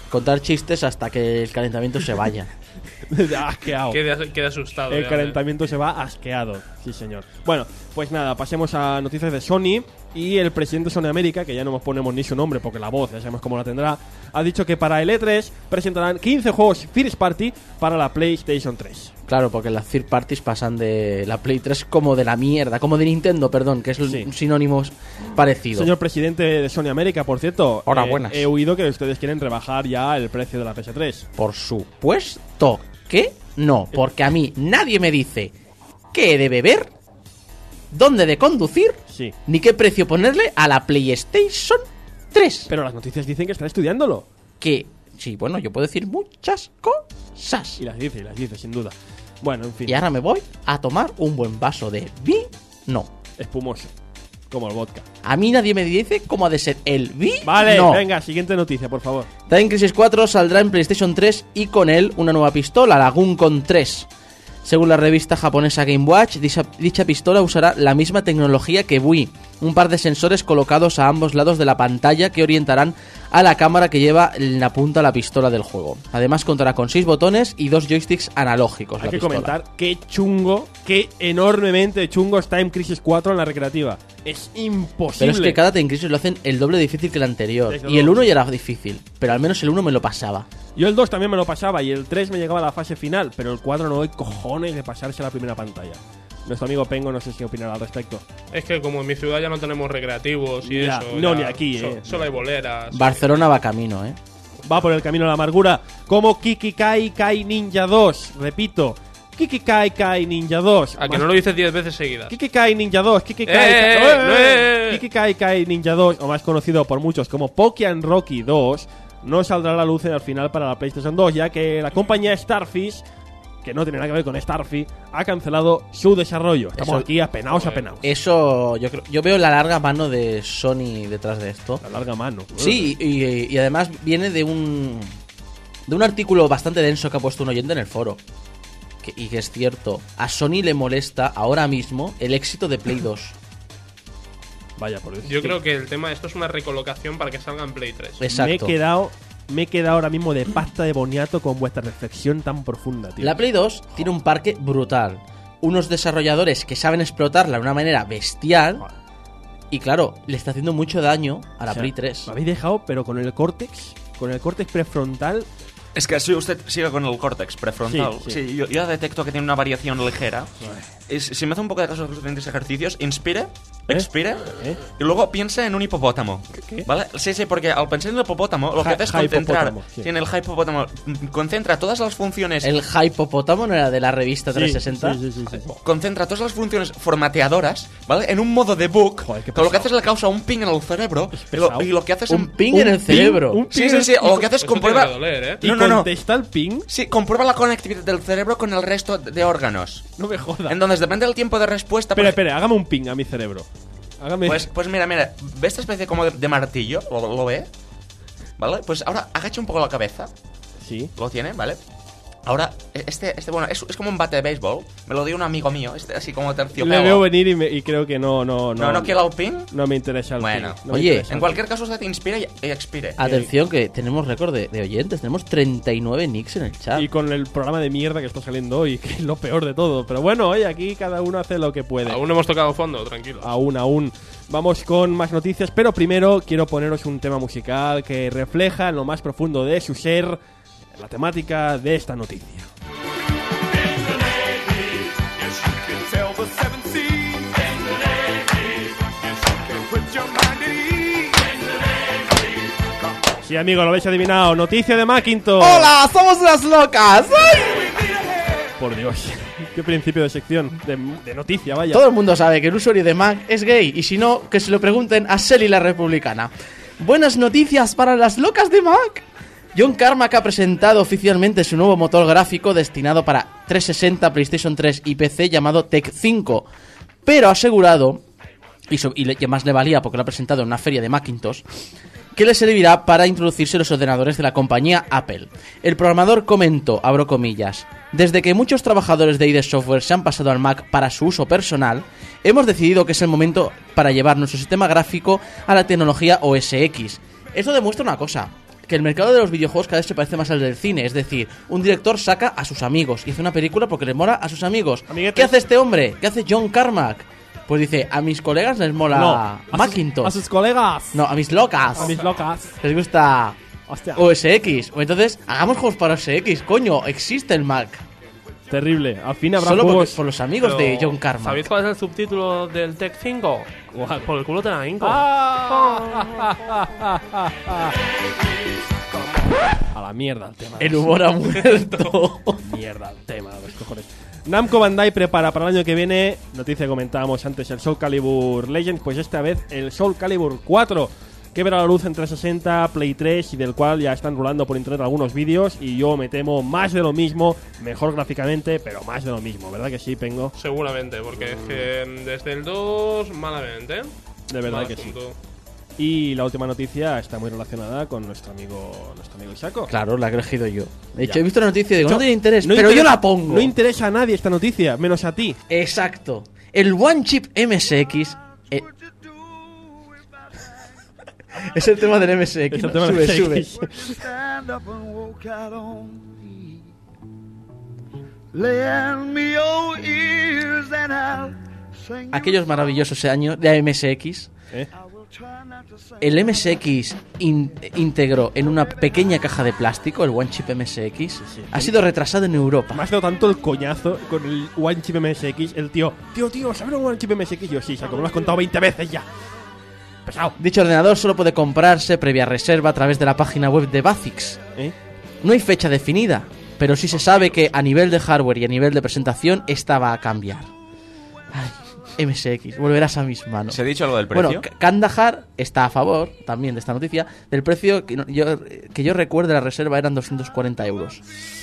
Contar chistes hasta que el calentamiento se vaya. Asqueado. Quede asustado. El ya, calentamiento se va asqueado. Sí, señor. Bueno, pues nada, pasemos a noticias de Sony. Y el presidente de Sony América, que ya no nos ponemos ni su nombre porque la voz ya sabemos cómo la tendrá, ha dicho que para el E3 presentarán 15 juegos First Party para la PlayStation 3. Claro, porque las third parties pasan de la Play 3 como de la mierda, como de Nintendo, perdón, que es un sinónimo parecido. Señor presidente de Sony América, por cierto, Enhorabuena. He oído que ustedes quieren rebajar ya el precio de la PS3. Por supuesto que no, porque a mí nadie me dice qué he de beber, dónde de conducir, sí, ni qué precio ponerle a la PlayStation 3. Pero las noticias dicen que está estudiándolo. Que, sí, bueno, yo puedo decir muchas cosas. Y las dice, sin duda. Bueno, en fin. Y ahora me voy a tomar un buen vaso de vino. Espumoso, como el vodka. A mí nadie me dice cómo ha de ser el vino. Vale, venga, siguiente noticia, por favor. Time Crisis 4 saldrá en PlayStation 3 y con él una nueva pistola, la Guncon 3. Según la revista japonesa Game Watch, dicha pistola usará la misma tecnología que Wii, un par de sensores colocados a ambos lados de la pantalla que orientarán a la cámara que lleva en la punta la pistola del juego. Además contará con 6 botones y 2 joysticks analógicos. Hay que comentar qué chungo, qué enormemente chungo es Time Crisis 4 en la recreativa. Es imposible. Pero es que cada Time Crisis lo hacen el doble de difícil que el anterior. Desde Y el luego. 1 ya era difícil, pero al menos el 1 me lo pasaba. Yo el 2 también me lo pasaba y el 3 me llegaba a la fase final, pero el 4 no hay cojones de pasarse a la primera pantalla. Nuestro amigo Pengo no sé si opinará al respecto. Es que como en mi ciudad ya no tenemos recreativos y Ya, eso. no, ya ni aquí, Solo hay boleras. Barcelona va camino, Va por el camino de la amargura, como Kikikai Kai Ninja 2. Repito, Kikikai Kai Ninja 2. A que no lo dices 10 veces seguidas. Kikikai Ninja 2, Kikikai Kikikai Kai Ninja 2, o más conocido por muchos como Pokémon Rocky 2, no saldrá a la luz al final para la PlayStation 2, ya que la compañía Starfish, que no tiene nada que ver con Starfish, ha cancelado su desarrollo. Estamos aquí apenaos. Eso yo veo la larga mano de Sony detrás de esto. La larga mano. Sí, y además viene de un artículo bastante denso que ha puesto un oyente en el foro. Y que es cierto, a Sony le molesta ahora mismo el éxito de Play 2. Vaya por Dios. Yo creo que el tema de esto es una recolocación para que salga en Play 3. Exacto. Me he quedado ahora mismo de pasta de boniato con vuestra reflexión tan profunda, tío. La Play 2 tiene un parque brutal. Unos desarrolladores que saben explotarla de una manera bestial. Y claro, le está haciendo mucho daño a la Play 3. Me habéis dejado, pero con el córtex prefrontal. Es que si usted sigue con el córtex prefrontal, sí, yo ya detecto que tiene una variación ligera. Si me hace un poco de caso a los diferentes ejercicios, inspire, expire, y luego piense en un hipopótamo. ¿Qué? ¿Vale? Sí, porque al pensar en el hipopótamo, lo que hace es concentrar. Tiene el hipopótamo, concentra todas las funciones. El hipopótamo no era de la revista 360. Sí. Concentra todas las funciones formateadoras, ¿vale? En un modo debug. Joder, qué que lo que pesado. hace es le causa un ping en el cerebro. pesado. Y lo que hace es Un ping en el cerebro. Sí. Lo que hace es Eso comprueba. tiene que doler, ¿eh? ¿Y No. contesta el ping? Sí, comprueba la conectividad del cerebro con el resto de órganos. No me jodas. Entonces, depende del tiempo de respuesta. Espera, hágame un ping a mi cerebro. Hágame. Pues mira, ¿ve esta especie como de martillo? ¿Lo ve? ¿Vale? Pues ahora agacha un poco la cabeza. Sí. Lo tiene, ¿vale? Ahora, bueno, es como un bate de béisbol. Me lo dio un amigo mío, así como terciopelo. Le veo venir y creo que no quiere el ping. No me interesa el Bueno, ping. No me oye, interesa En el cualquier caso, usted inspira y expire. Atención que tenemos récord de oyentes. Tenemos 39 nicks en el chat. ping. Y con el programa de mierda que está saliendo hoy, que es lo peor de todo. Pero bueno, oye, aquí cada uno hace lo que puede. Aún no hemos tocado fondo, tranquilos. Aún. Vamos con más noticias, pero primero quiero poneros un tema musical que refleja en lo más profundo de su ser la temática de esta noticia. Sí, amigo, lo habéis adivinado. Noticia de Macintosh. ¡Hola! ¡Somos las locas! ¡Ay! Por Dios. Qué principio de sección. De noticia, vaya. Todo el mundo sabe que el usuario de Mac es gay. Y si no, que se lo pregunten a Selly la republicana. Buenas noticias para las locas de Mac. John Carmack ha presentado oficialmente su nuevo motor gráfico destinado para 360, PlayStation 3 y PC llamado Tech 5. Pero ha asegurado, y más le valía porque lo ha presentado en una feria de Macintosh, que le servirá para introducirse en los ordenadores de la compañía Apple. El programador comentó, abro comillas, desde que muchos trabajadores de ID Software se han pasado al Mac para su uso personal, hemos decidido que es el momento para llevar nuestro sistema gráfico a la tecnología OS X. Esto demuestra una cosa. que el mercado de los videojuegos cada vez se parece más al del cine. Es decir, un director saca a sus amigos y hace una película porque le mola a sus amigos. Amiguetes. ¿Qué hace este hombre? ¿Qué hace John Carmack? Pues dice, a mis colegas les mola No, Macintosh. a sus colegas. No, a mis locas. A mis locas. Les gusta Hostia. OS X. O entonces, hagamos juegos para OS X. Coño, existe el Mac. Terrible. Al fin habrá Solo juegos... por los amigos de Pero, John Carmack. ¿Sabéis cuál es el subtítulo del Tech 5? Por el culo te la hinco. A la mierda el tema. El humor ha muerto. Mierda el tema, los cojones. Namco Bandai prepara para el año que viene, noticia que comentábamos antes, el Soul Calibur Legends, pues esta vez el Soul Calibur 4, que verá la luz en 360, Play 3 y del cual ya están rulando por internet algunos vídeos y yo me temo más de lo mismo, mejor gráficamente, pero más de lo mismo, ¿verdad que sí, Pengo? Seguramente, porque es que desde el 2, malamente. De verdad Mal que sí. asunto. Y la última noticia está muy relacionada con nuestro amigo Isako. Claro, la he elegido yo. De hecho, Ya. he visto la noticia y digo, No, no tiene interés, no pero yo interesa- la pongo. No interesa a nadie esta noticia, menos a ti. Exacto. El One Chip MSX... es el tema del MSX. Es el ¿no? tema Sube, del sube. MSX. Stand up and walk out on me. Lend me your ears and I'll sing. Aquellos maravillosos años de MSX. ¿Eh? El MSX integró en una pequeña caja de plástico, el One Chip MSX, ha sido retrasado en Europa. Me ha dado tanto el coñazo con el One Chip MSX. El tío, ¿sabes un One Chip MSX? Yo sí, Isako, me lo has contado 20 veces ya. Pesado. Dicho ordenador solo puede comprarse previa reserva a través de la página web de Basics. ¿Eh? No hay fecha definida, pero sí se sabe que a nivel de hardware y a nivel de presentación esta va a cambiar. Ay, MSX, volverás a mis manos. ¿Se ha dicho algo del precio? Bueno, Kandahar está a favor también de esta noticia. Del precio que yo recuerde, la reserva eran 240 euros.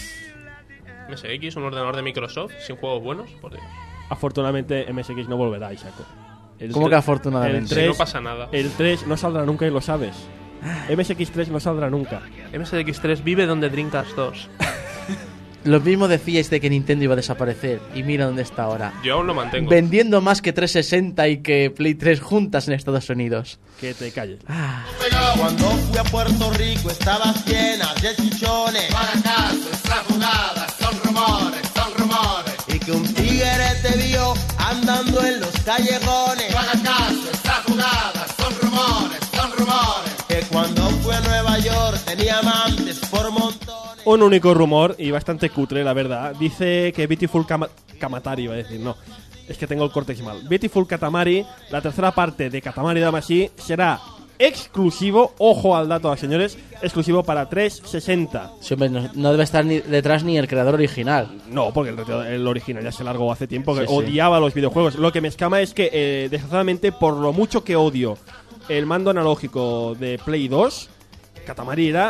MSX, un ordenador de Microsoft sin juegos buenos, por Dios. Afortunadamente, MSX no volverá, Isako. ¿Cómo que afortunadamente? El 3, no pasa nada. El 3 no saldrá nunca y lo sabes. MSX 3 no saldrá nunca. MSX3 vive donde Dreamcast 2. Lo mismo decíais de que Nintendo iba a desaparecer. Y mira dónde está ahora. Yo aún lo mantengo. Vendiendo más que 360 y que Play 3 juntas en Estados Unidos. Que te calles. Cuando fui a Puerto Rico estabas llena de chichones. Para acaso, estas jugadas son rumores, son rumores. Y que un tigre te vio andando en los callejones. Para acaso, estas jugadas son rumores, son rumores. Que cuando fui a Nueva York tenía amantes por montones. Un único rumor, y bastante cutre, la verdad. Dice que Beautiful Kamatari, iba a decir, no. Es que tengo el córtex mal. Beautiful Katamari, la tercera parte de Katamari Damacy, será exclusivo, ojo al dato, señores, exclusivo para 360. Sí, hombre, no debe estar detrás ni el creador original. No, porque el original ya se largó hace tiempo, que Sí, sí. odiaba los videojuegos. Lo que me escama es que, desgraciadamente, por lo mucho que odio el mando analógico de Play 2, Katamari era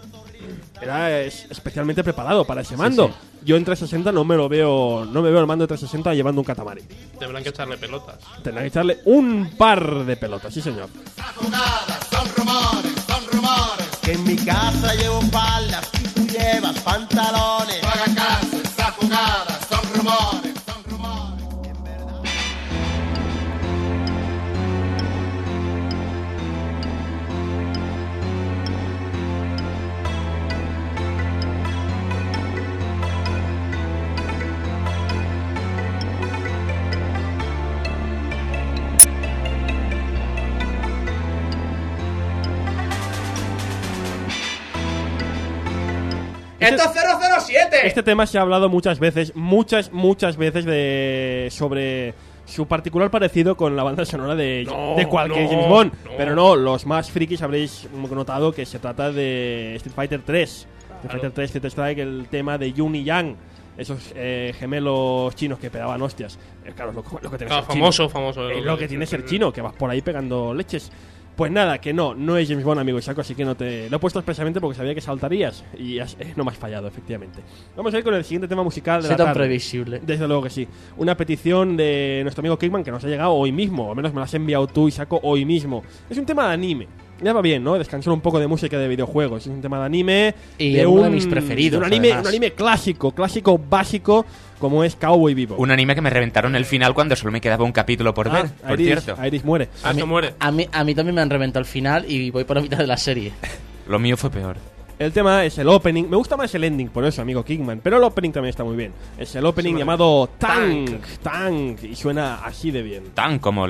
especialmente preparado para ese mando. sí. Yo en 360 no me veo el mando de 360 llevando un Katamari. Tendrán que echarle pelotas. Tendrán que echarle un par de pelotas, sí señor. Estas jugadas son rumores, son rumores. Que en mi casa llevo faldas y tú llevas pantalones. Para acaso, estas jugadas son rumores, son rumores. ¡Esto es 007! Este tema se ha hablado muchas veces sobre su particular parecido con la banda sonora de cualquier James Bond. Pero no, los más frikis habréis notado que se trata de Street Fighter 3. Street Fighter 3 Street Strike, el tema de Yun y Yang. Esos gemelos chinos que pegaban hostias. Claro, lo que tiene ser famoso, chino. famoso. Es lo que tiene ser chino, que vas por ahí pegando leches. Pues nada, que no es James Bond, amigo Isako, así que no te lo he puesto expresamente porque sabía que saltarías y no me has fallado, efectivamente. Vamos a ir con el siguiente tema musical de Soy la tan tarde. previsible. Desde luego que sí. Una petición de nuestro amigo Kickman que nos ha llegado hoy mismo, o al menos me la has enviado tú, Isako, hoy mismo. Es un tema de anime. Ya va bien, ¿no? Descansar un poco de música de videojuegos. Es un tema de anime. Y de uno de mis preferidos, Un anime, además. un anime clásico básico, como es Cowboy Bebop. Un anime que me reventaron el final cuando solo me quedaba un capítulo por ver, por Iris, cierto. Iris muere. A mí también me han reventado el final y voy por la mitad de la serie. Lo mío fue peor. El tema es el opening. Me gusta más el ending, por eso, amigo Kingman. Pero el opening también está muy bien. Es el opening llamado Tank. Y suena así de bien. Tan como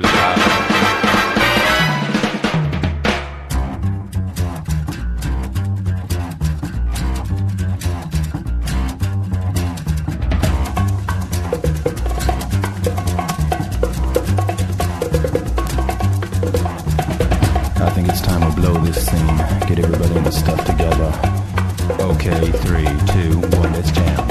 I think it's time to blow this scene. Get everybody in the stuff together. Okay, 3, 2, 1, let's jam.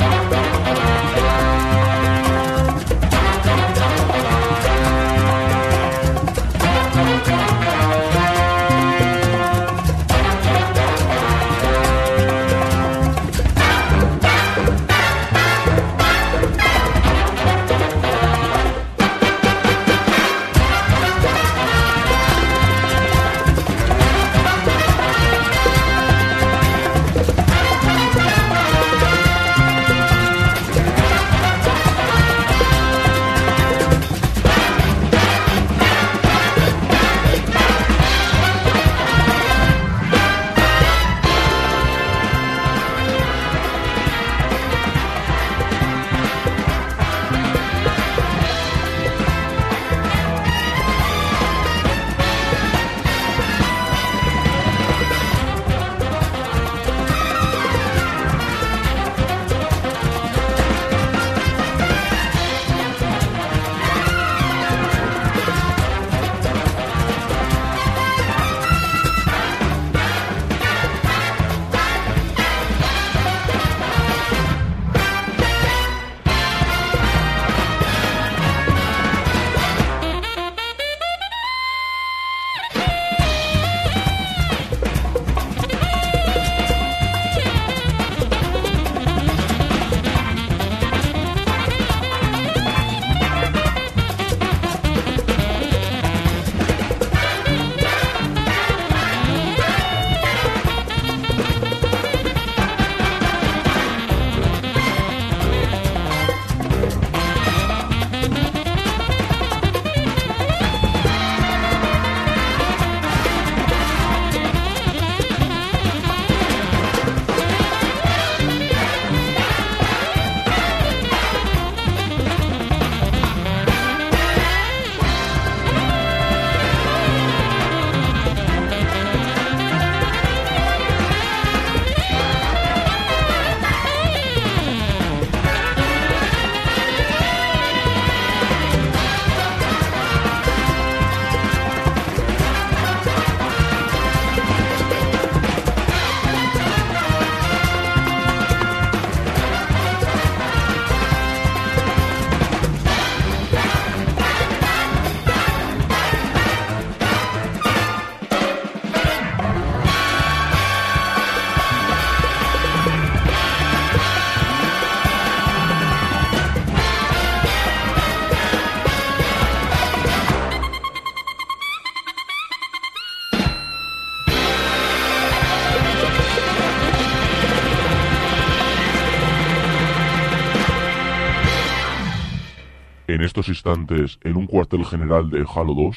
En estos instantes, en un cuartel general de Halo 2...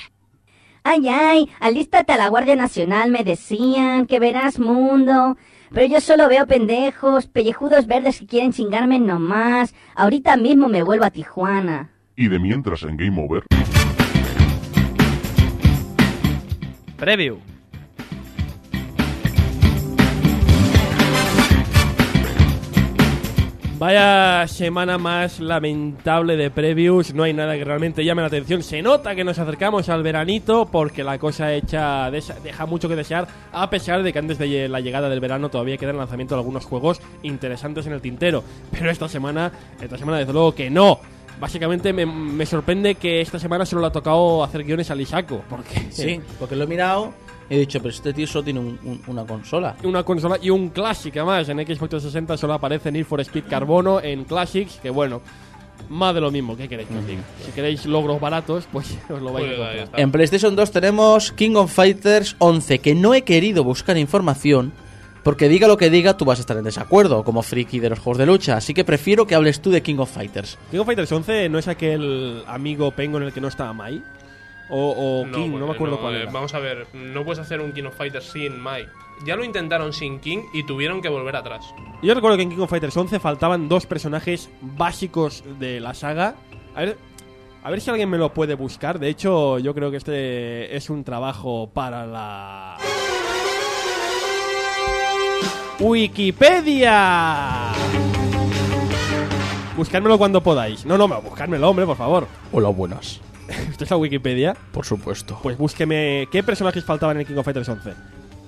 Ay, ay, alístate a la Guardia Nacional, me decían, que verás mundo. Pero yo solo veo pendejos, pellejudos verdes que quieren chingarme nomás. Ahorita mismo me vuelvo a Tijuana. Y de mientras en Game Over... Preview. Vaya semana más lamentable de previews. No hay nada que realmente llame la atención. Se nota que nos acercamos al veranito porque la cosa deja mucho que desear, a pesar de que antes de la llegada del verano todavía queda el lanzamiento de algunos juegos interesantes en el tintero. Pero esta semana desde luego que no. Básicamente me sorprende que esta semana solo le ha tocado hacer guiones a Lisaco. Sí, porque lo he mirado y he dicho, pero este tío solo tiene una consola. Una consola y un Classic, además. En Xbox 360 solo aparece Need for Speed Carbono en Classics, que bueno, más de lo mismo. ¿Qué queréis que os diga? Si queréis logros baratos, pues os lo vais a encontrar. En PlayStation 2 tenemos King of Fighters 11, que no he querido buscar información, porque diga lo que diga, tú vas a estar en desacuerdo, como friki de los juegos de lucha. Así que prefiero que hables tú de King of Fighters. King of Fighters 11 no es aquel amigo pengo en el que no estaba Mai. O King, no me acuerdo cuál era. Vamos a ver, no puedes hacer un King of Fighters sin Mai. Ya lo intentaron sin King y tuvieron que volver atrás. Yo recuerdo que en King of Fighters 11 faltaban 2 personajes básicos de la saga. A ver si alguien me lo puede buscar. De hecho, yo creo que este es un trabajo para la Wikipedia. Buscármelo cuando podáis. No, buscármelo, hombre, por favor. Hola, buenas. ¿Esto es la Wikipedia? Por supuesto. Pues búsqueme qué personajes faltaban en el King of Fighters 11.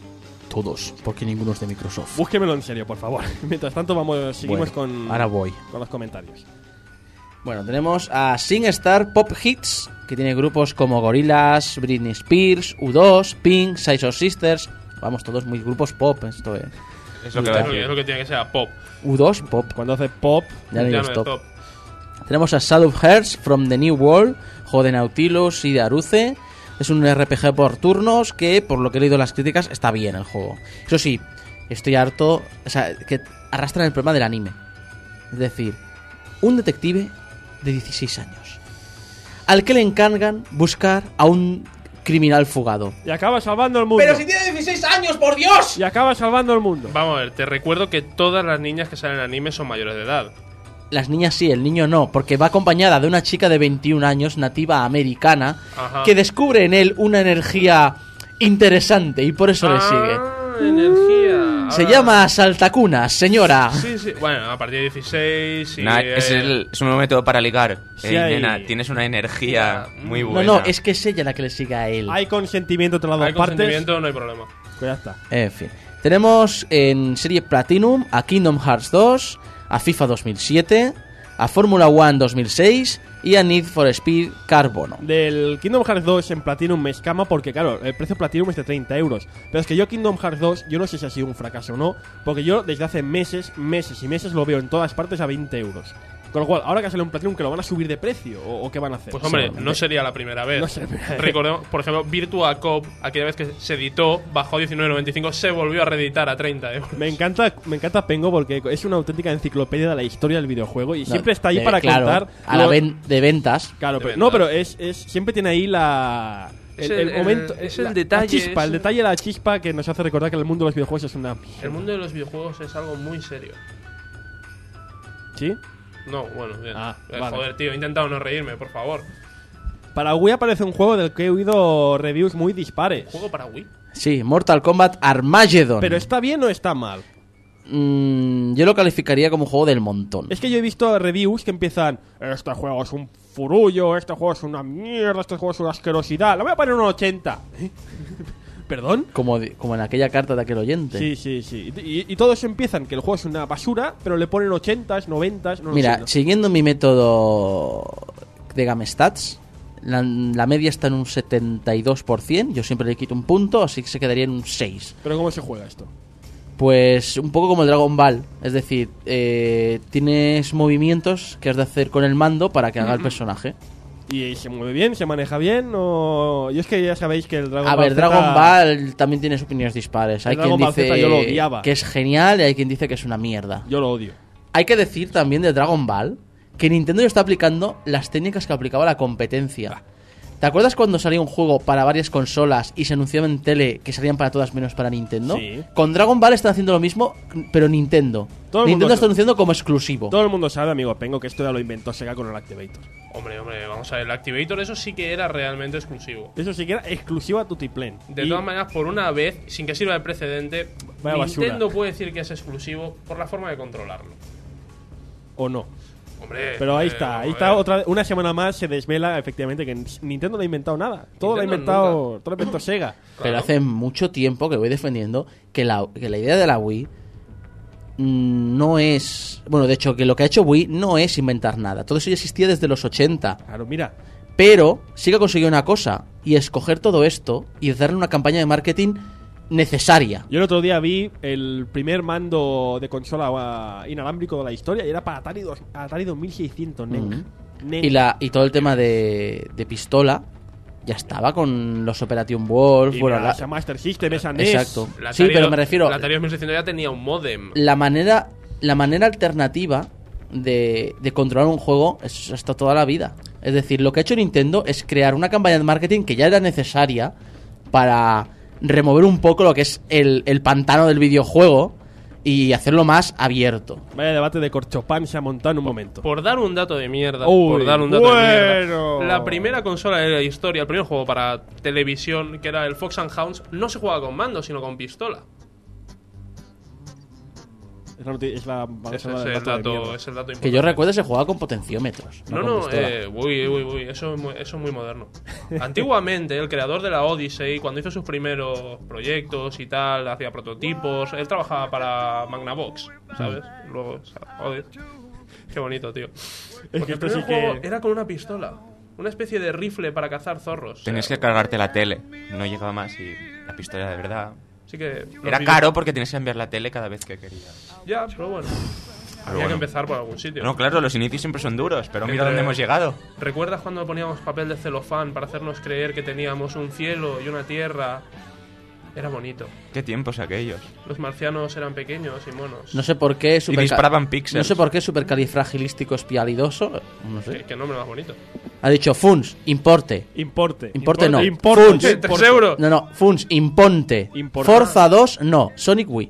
Todos, porque ninguno es de Microsoft. Búsquemelo en serio, por favor. Mientras tanto, seguimos con los comentarios. Bueno, tenemos a SingStar Pop Hits, que tiene grupos como Gorillaz, Britney Spears, U2, Pink, Size of Sisters. Vamos, todos muy grupos pop, esto es. Es lo que tiene que ser pop. U2, pop. Cuando hace pop, ya no es top. Tenemos a Shadow of Hearts from the New World, juego de Nautilus y de Aruce. Es un RPG por turnos que, por lo que he leído en las críticas, está bien el juego. Eso sí, estoy harto, o sea, que arrastran el problema del anime. Es decir, un detective de 16 años al que le encargan buscar a un criminal fugado. Y acaba salvando el mundo. ¡Pero si tiene 16 años, por Dios! Y acaba salvando el mundo. Vamos a ver, te recuerdo que todas las niñas que salen en anime son mayores de edad. Las niñas sí, el niño no, porque va acompañada de una chica de 21 años, nativa americana, Ajá. que descubre en él una energía interesante y por eso le sigue. Energía. Se llama Saltacunas, señora. Sí. Bueno, a partir de 16... Sí, es un método para ligar. Sí, nena, tienes una energía muy buena. No, es que es ella la que le sigue a él. Hay consentimiento entre las dos partes. Hay consentimiento, no hay problema. Pues ya está. En fin. Tenemos en serie Platinum a Kingdom Hearts 2, a FIFA 2007, a Formula 1 2006 y a Need for Speed Carbono. Del Kingdom Hearts 2 en Platinum me escama porque, claro, el precio Platinum es de 30 euros. Pero es que yo Kingdom Hearts 2, yo no sé si ha sido un fracaso o no, porque yo desde hace meses y meses lo veo en todas partes a 20 euros. Con lo cual, ahora que sale un Platinum, ¿que lo van a subir de precio? ¿O qué van a hacer? Pues hombre, no sería la primera vez. No sería la primera vez. Recordemos, por ejemplo, Virtua Cop, aquella vez que se editó, bajó a 19.95, se volvió a reeditar a 30 euros. Me encanta Pengo porque es una auténtica enciclopedia de la historia del videojuego y siempre está ahí para claro, contar de ventas. Claro, de pero, ventas. No, pero siempre tiene ahí el momento, el detalle, el detalle, la chispa que nos hace recordar que el mundo de los videojuegos es una mierda. El mundo de los videojuegos es algo muy serio. ¿Sí? No, bueno, bien. Vale. Joder, tío, he intentado no reírme, por favor. Para Wii aparece un juego del que he oído reviews muy dispares. ¿Juego para Wii? Sí, Mortal Kombat Armageddon. ¿Pero está bien o está mal? Yo lo calificaría como un juego del montón. Es que yo he visto reviews que empiezan: este juego es un furullo, este juego es una mierda, este juego es una asquerosidad. Le voy a poner un 80. ¿Perdón? Como en aquella carta de aquel oyente. Sí. Y todos empiezan que el juego es una basura, pero le ponen 80s, 90s. Mira, siguiendo mi método de GameStats, la media está en un 72%. Yo siempre le quito un punto, así que se quedaría en un 6. ¿Pero cómo se juega esto? Pues un poco como el Dragon Ball. Es decir, tienes movimientos que has de hacer con el mando para que haga el personaje. ¿Y se mueve bien? ¿Se maneja bien? Yo es que ya sabéis que el Dragon Ball A ver, Dragon Ball también tiene opiniones dispares. Hay quien dice yo lo odiaba. que es genial y hay quien dice que es una mierda. Yo lo odio. Hay que decir también de Dragon Ball que Nintendo está aplicando las técnicas que aplicaba la competencia. ¿Te acuerdas cuando salía un juego para varias consolas y se anunciaba en tele que salían para todas menos para Nintendo? Sí. Con Dragon Ball están haciendo lo mismo, pero Nintendo. Nintendo está anunciando como exclusivo. Todo el mundo sabe, amigo Pengo, que esto ya lo inventó Sega con el Activator. Hombre, vamos a ver, el Activator eso sí que era realmente exclusivo. Eso sí que era exclusivo a Tutiplén. De todas maneras, por una vez, sin que sirva de precedente, Vaya Nintendo basura. puede decir que es exclusivo por la forma de controlarlo. ¿O no? Hombre, pero ahí está una semana más se desvela efectivamente que Nintendo no ha inventado nada. Todo lo ha inventado Sega. Pero hace mucho tiempo que voy defendiendo que la idea de la Wii no es... Bueno, de hecho, que lo que ha hecho Wii no es inventar nada. Todo eso ya existía desde los 80. Claro, mira. Pero sí que ha conseguido una cosa, y es coger todo esto y darle una campaña de marketing necesaria. Yo el otro día vi el primer mando de consola inalámbrico de la historia y era para Atari 2600 NEC. Y todo el tema de pistola ya estaba con los Operation Wolf. Y bueno, esa Master System, esa NES. Exacto. Sí, pero me refiero... La Atari 2600 ya tenía un modem. La manera alternativa de controlar un juego es hasta toda la vida. Es decir, lo que ha hecho Nintendo es crear una campaña de marketing que ya era necesaria para remover un poco lo que es el pantano del videojuego y hacerlo más abierto. Vaya debate de corchopán se ha montado en un momento. Por dar un dato de mierda. Uy, por dar un dato de bueno. mierda. La primera consola de la historia, el primer juego para televisión, que era el Fox and Hounds, no se jugaba con mando, sino con pistola. Es el dato importante. Que yo recuerdo se jugaba con potenciómetros. No, eso es muy moderno. Antiguamente, el creador de la Odyssey, cuando hizo sus primeros proyectos y tal, hacía prototipos, él trabajaba para Magnavox, ¿sabes? Luego, joder. Qué bonito, tío. Porque el primer juego era con una pistola. Una especie de rifle para cazar zorros. Tenías que cargarte la tele. No llegaba más y la pistola de verdad... Así que era caro porque tienes que cambiar la tele cada vez que querías. Ya, pero bueno. Había que empezar por algún sitio. No, claro, los inicios siempre son duros, pero mira dónde hemos llegado. ¿Recuerdas cuando poníamos papel de celofán para hacernos creer que teníamos un cielo y una tierra? Era bonito. Qué tiempos aquellos. Los marcianos eran pequeños y monos. No sé por qué y disparaban píxeles. No sé por qué supercalifragilístico espialidoso. No sé. ¿Qué nombre más bonito? Ha dicho Funs, importe. Importe no. Funs. 3 euros. No, Funs, imponte. Forza 2, no. Sonic Wii.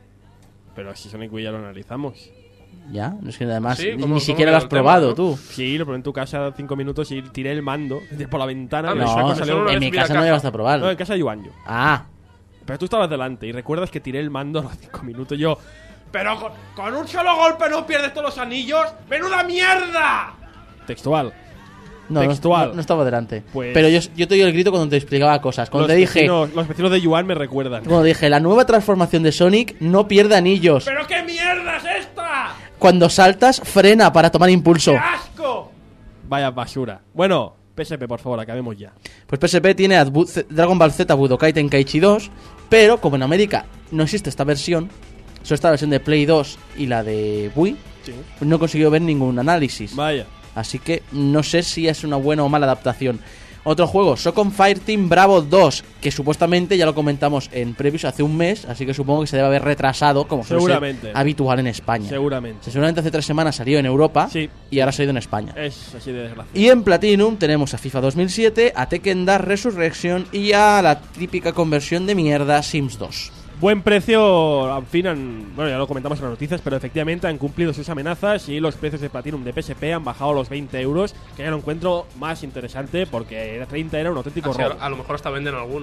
Pero si Sonic Wii ya lo analizamos. Ya, no es que además sí, ni siquiera lo has probado, tú. Sí, lo probé en tu casa 5 minutos y tiré el mando por la ventana. No, en mi casa no llegaste a probarlo. No, en casa de Yuanjo. Ah. Pero tú estabas delante y recuerdas que tiré el mando a los 5 minutos. Yo, pero con un solo golpe no pierdes todos los anillos. ¡Menuda mierda! Textual. No, textual. No estaba delante. Pues... Pero yo te oí el grito cuando te explicaba cosas. Cuando los vecinos de Yuan me recuerdan. Cuando dije, la nueva transformación de Sonic no pierde anillos. ¿Pero qué mierda es esta? Cuando saltas, frena para tomar impulso. ¡Qué asco! Vaya basura. Bueno, PSP, por favor, acabemos ya. Pues PSP tiene Dragon Ball Z Budokai Tenkaichi 2, pero como en América no existe esta versión, solo está la versión de Play 2 y la de Wii, sí. No he conseguido ver ningún análisis. Vaya. Así que no sé si es una buena o mala adaptación. Otro juego, Socom Fireteam Bravo 2, que supuestamente ya lo comentamos en previews hace un mes, así que supongo que se debe haber retrasado, como suele ser habitual en España. Seguramente hace 3 semanas salió en Europa, sí. Y ahora ha salido en España. Es así de desgracia. Y en Platinum tenemos a FIFA 2007, a Tekken Dark Resurrection y a la típica conversión de mierda Sims 2. Buen precio, al fin bueno, ya lo comentamos en las noticias, pero efectivamente han cumplido sus amenazas y los precios de Platinum de PSP han bajado a los 20 euros, que ya lo encuentro más interesante porque era 30 era un auténtico robo. A lo mejor hasta venden alguno.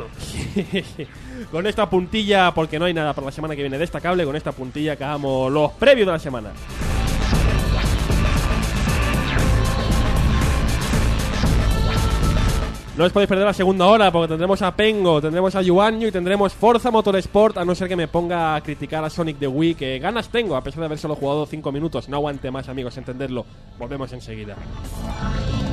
Con esta puntilla, porque no hay nada para la semana que viene destacable, con esta puntilla acabamos los previos de la semana. No os podéis perder la segunda hora porque tendremos a Pengo, tendremos a Yuanjo y tendremos Forza Motorsport, a no ser que me ponga a criticar a Sonic de Wii, que ganas tengo a pesar de haber solo jugado 5 minutos. No aguante más, amigos, entenderlo. Volvemos enseguida.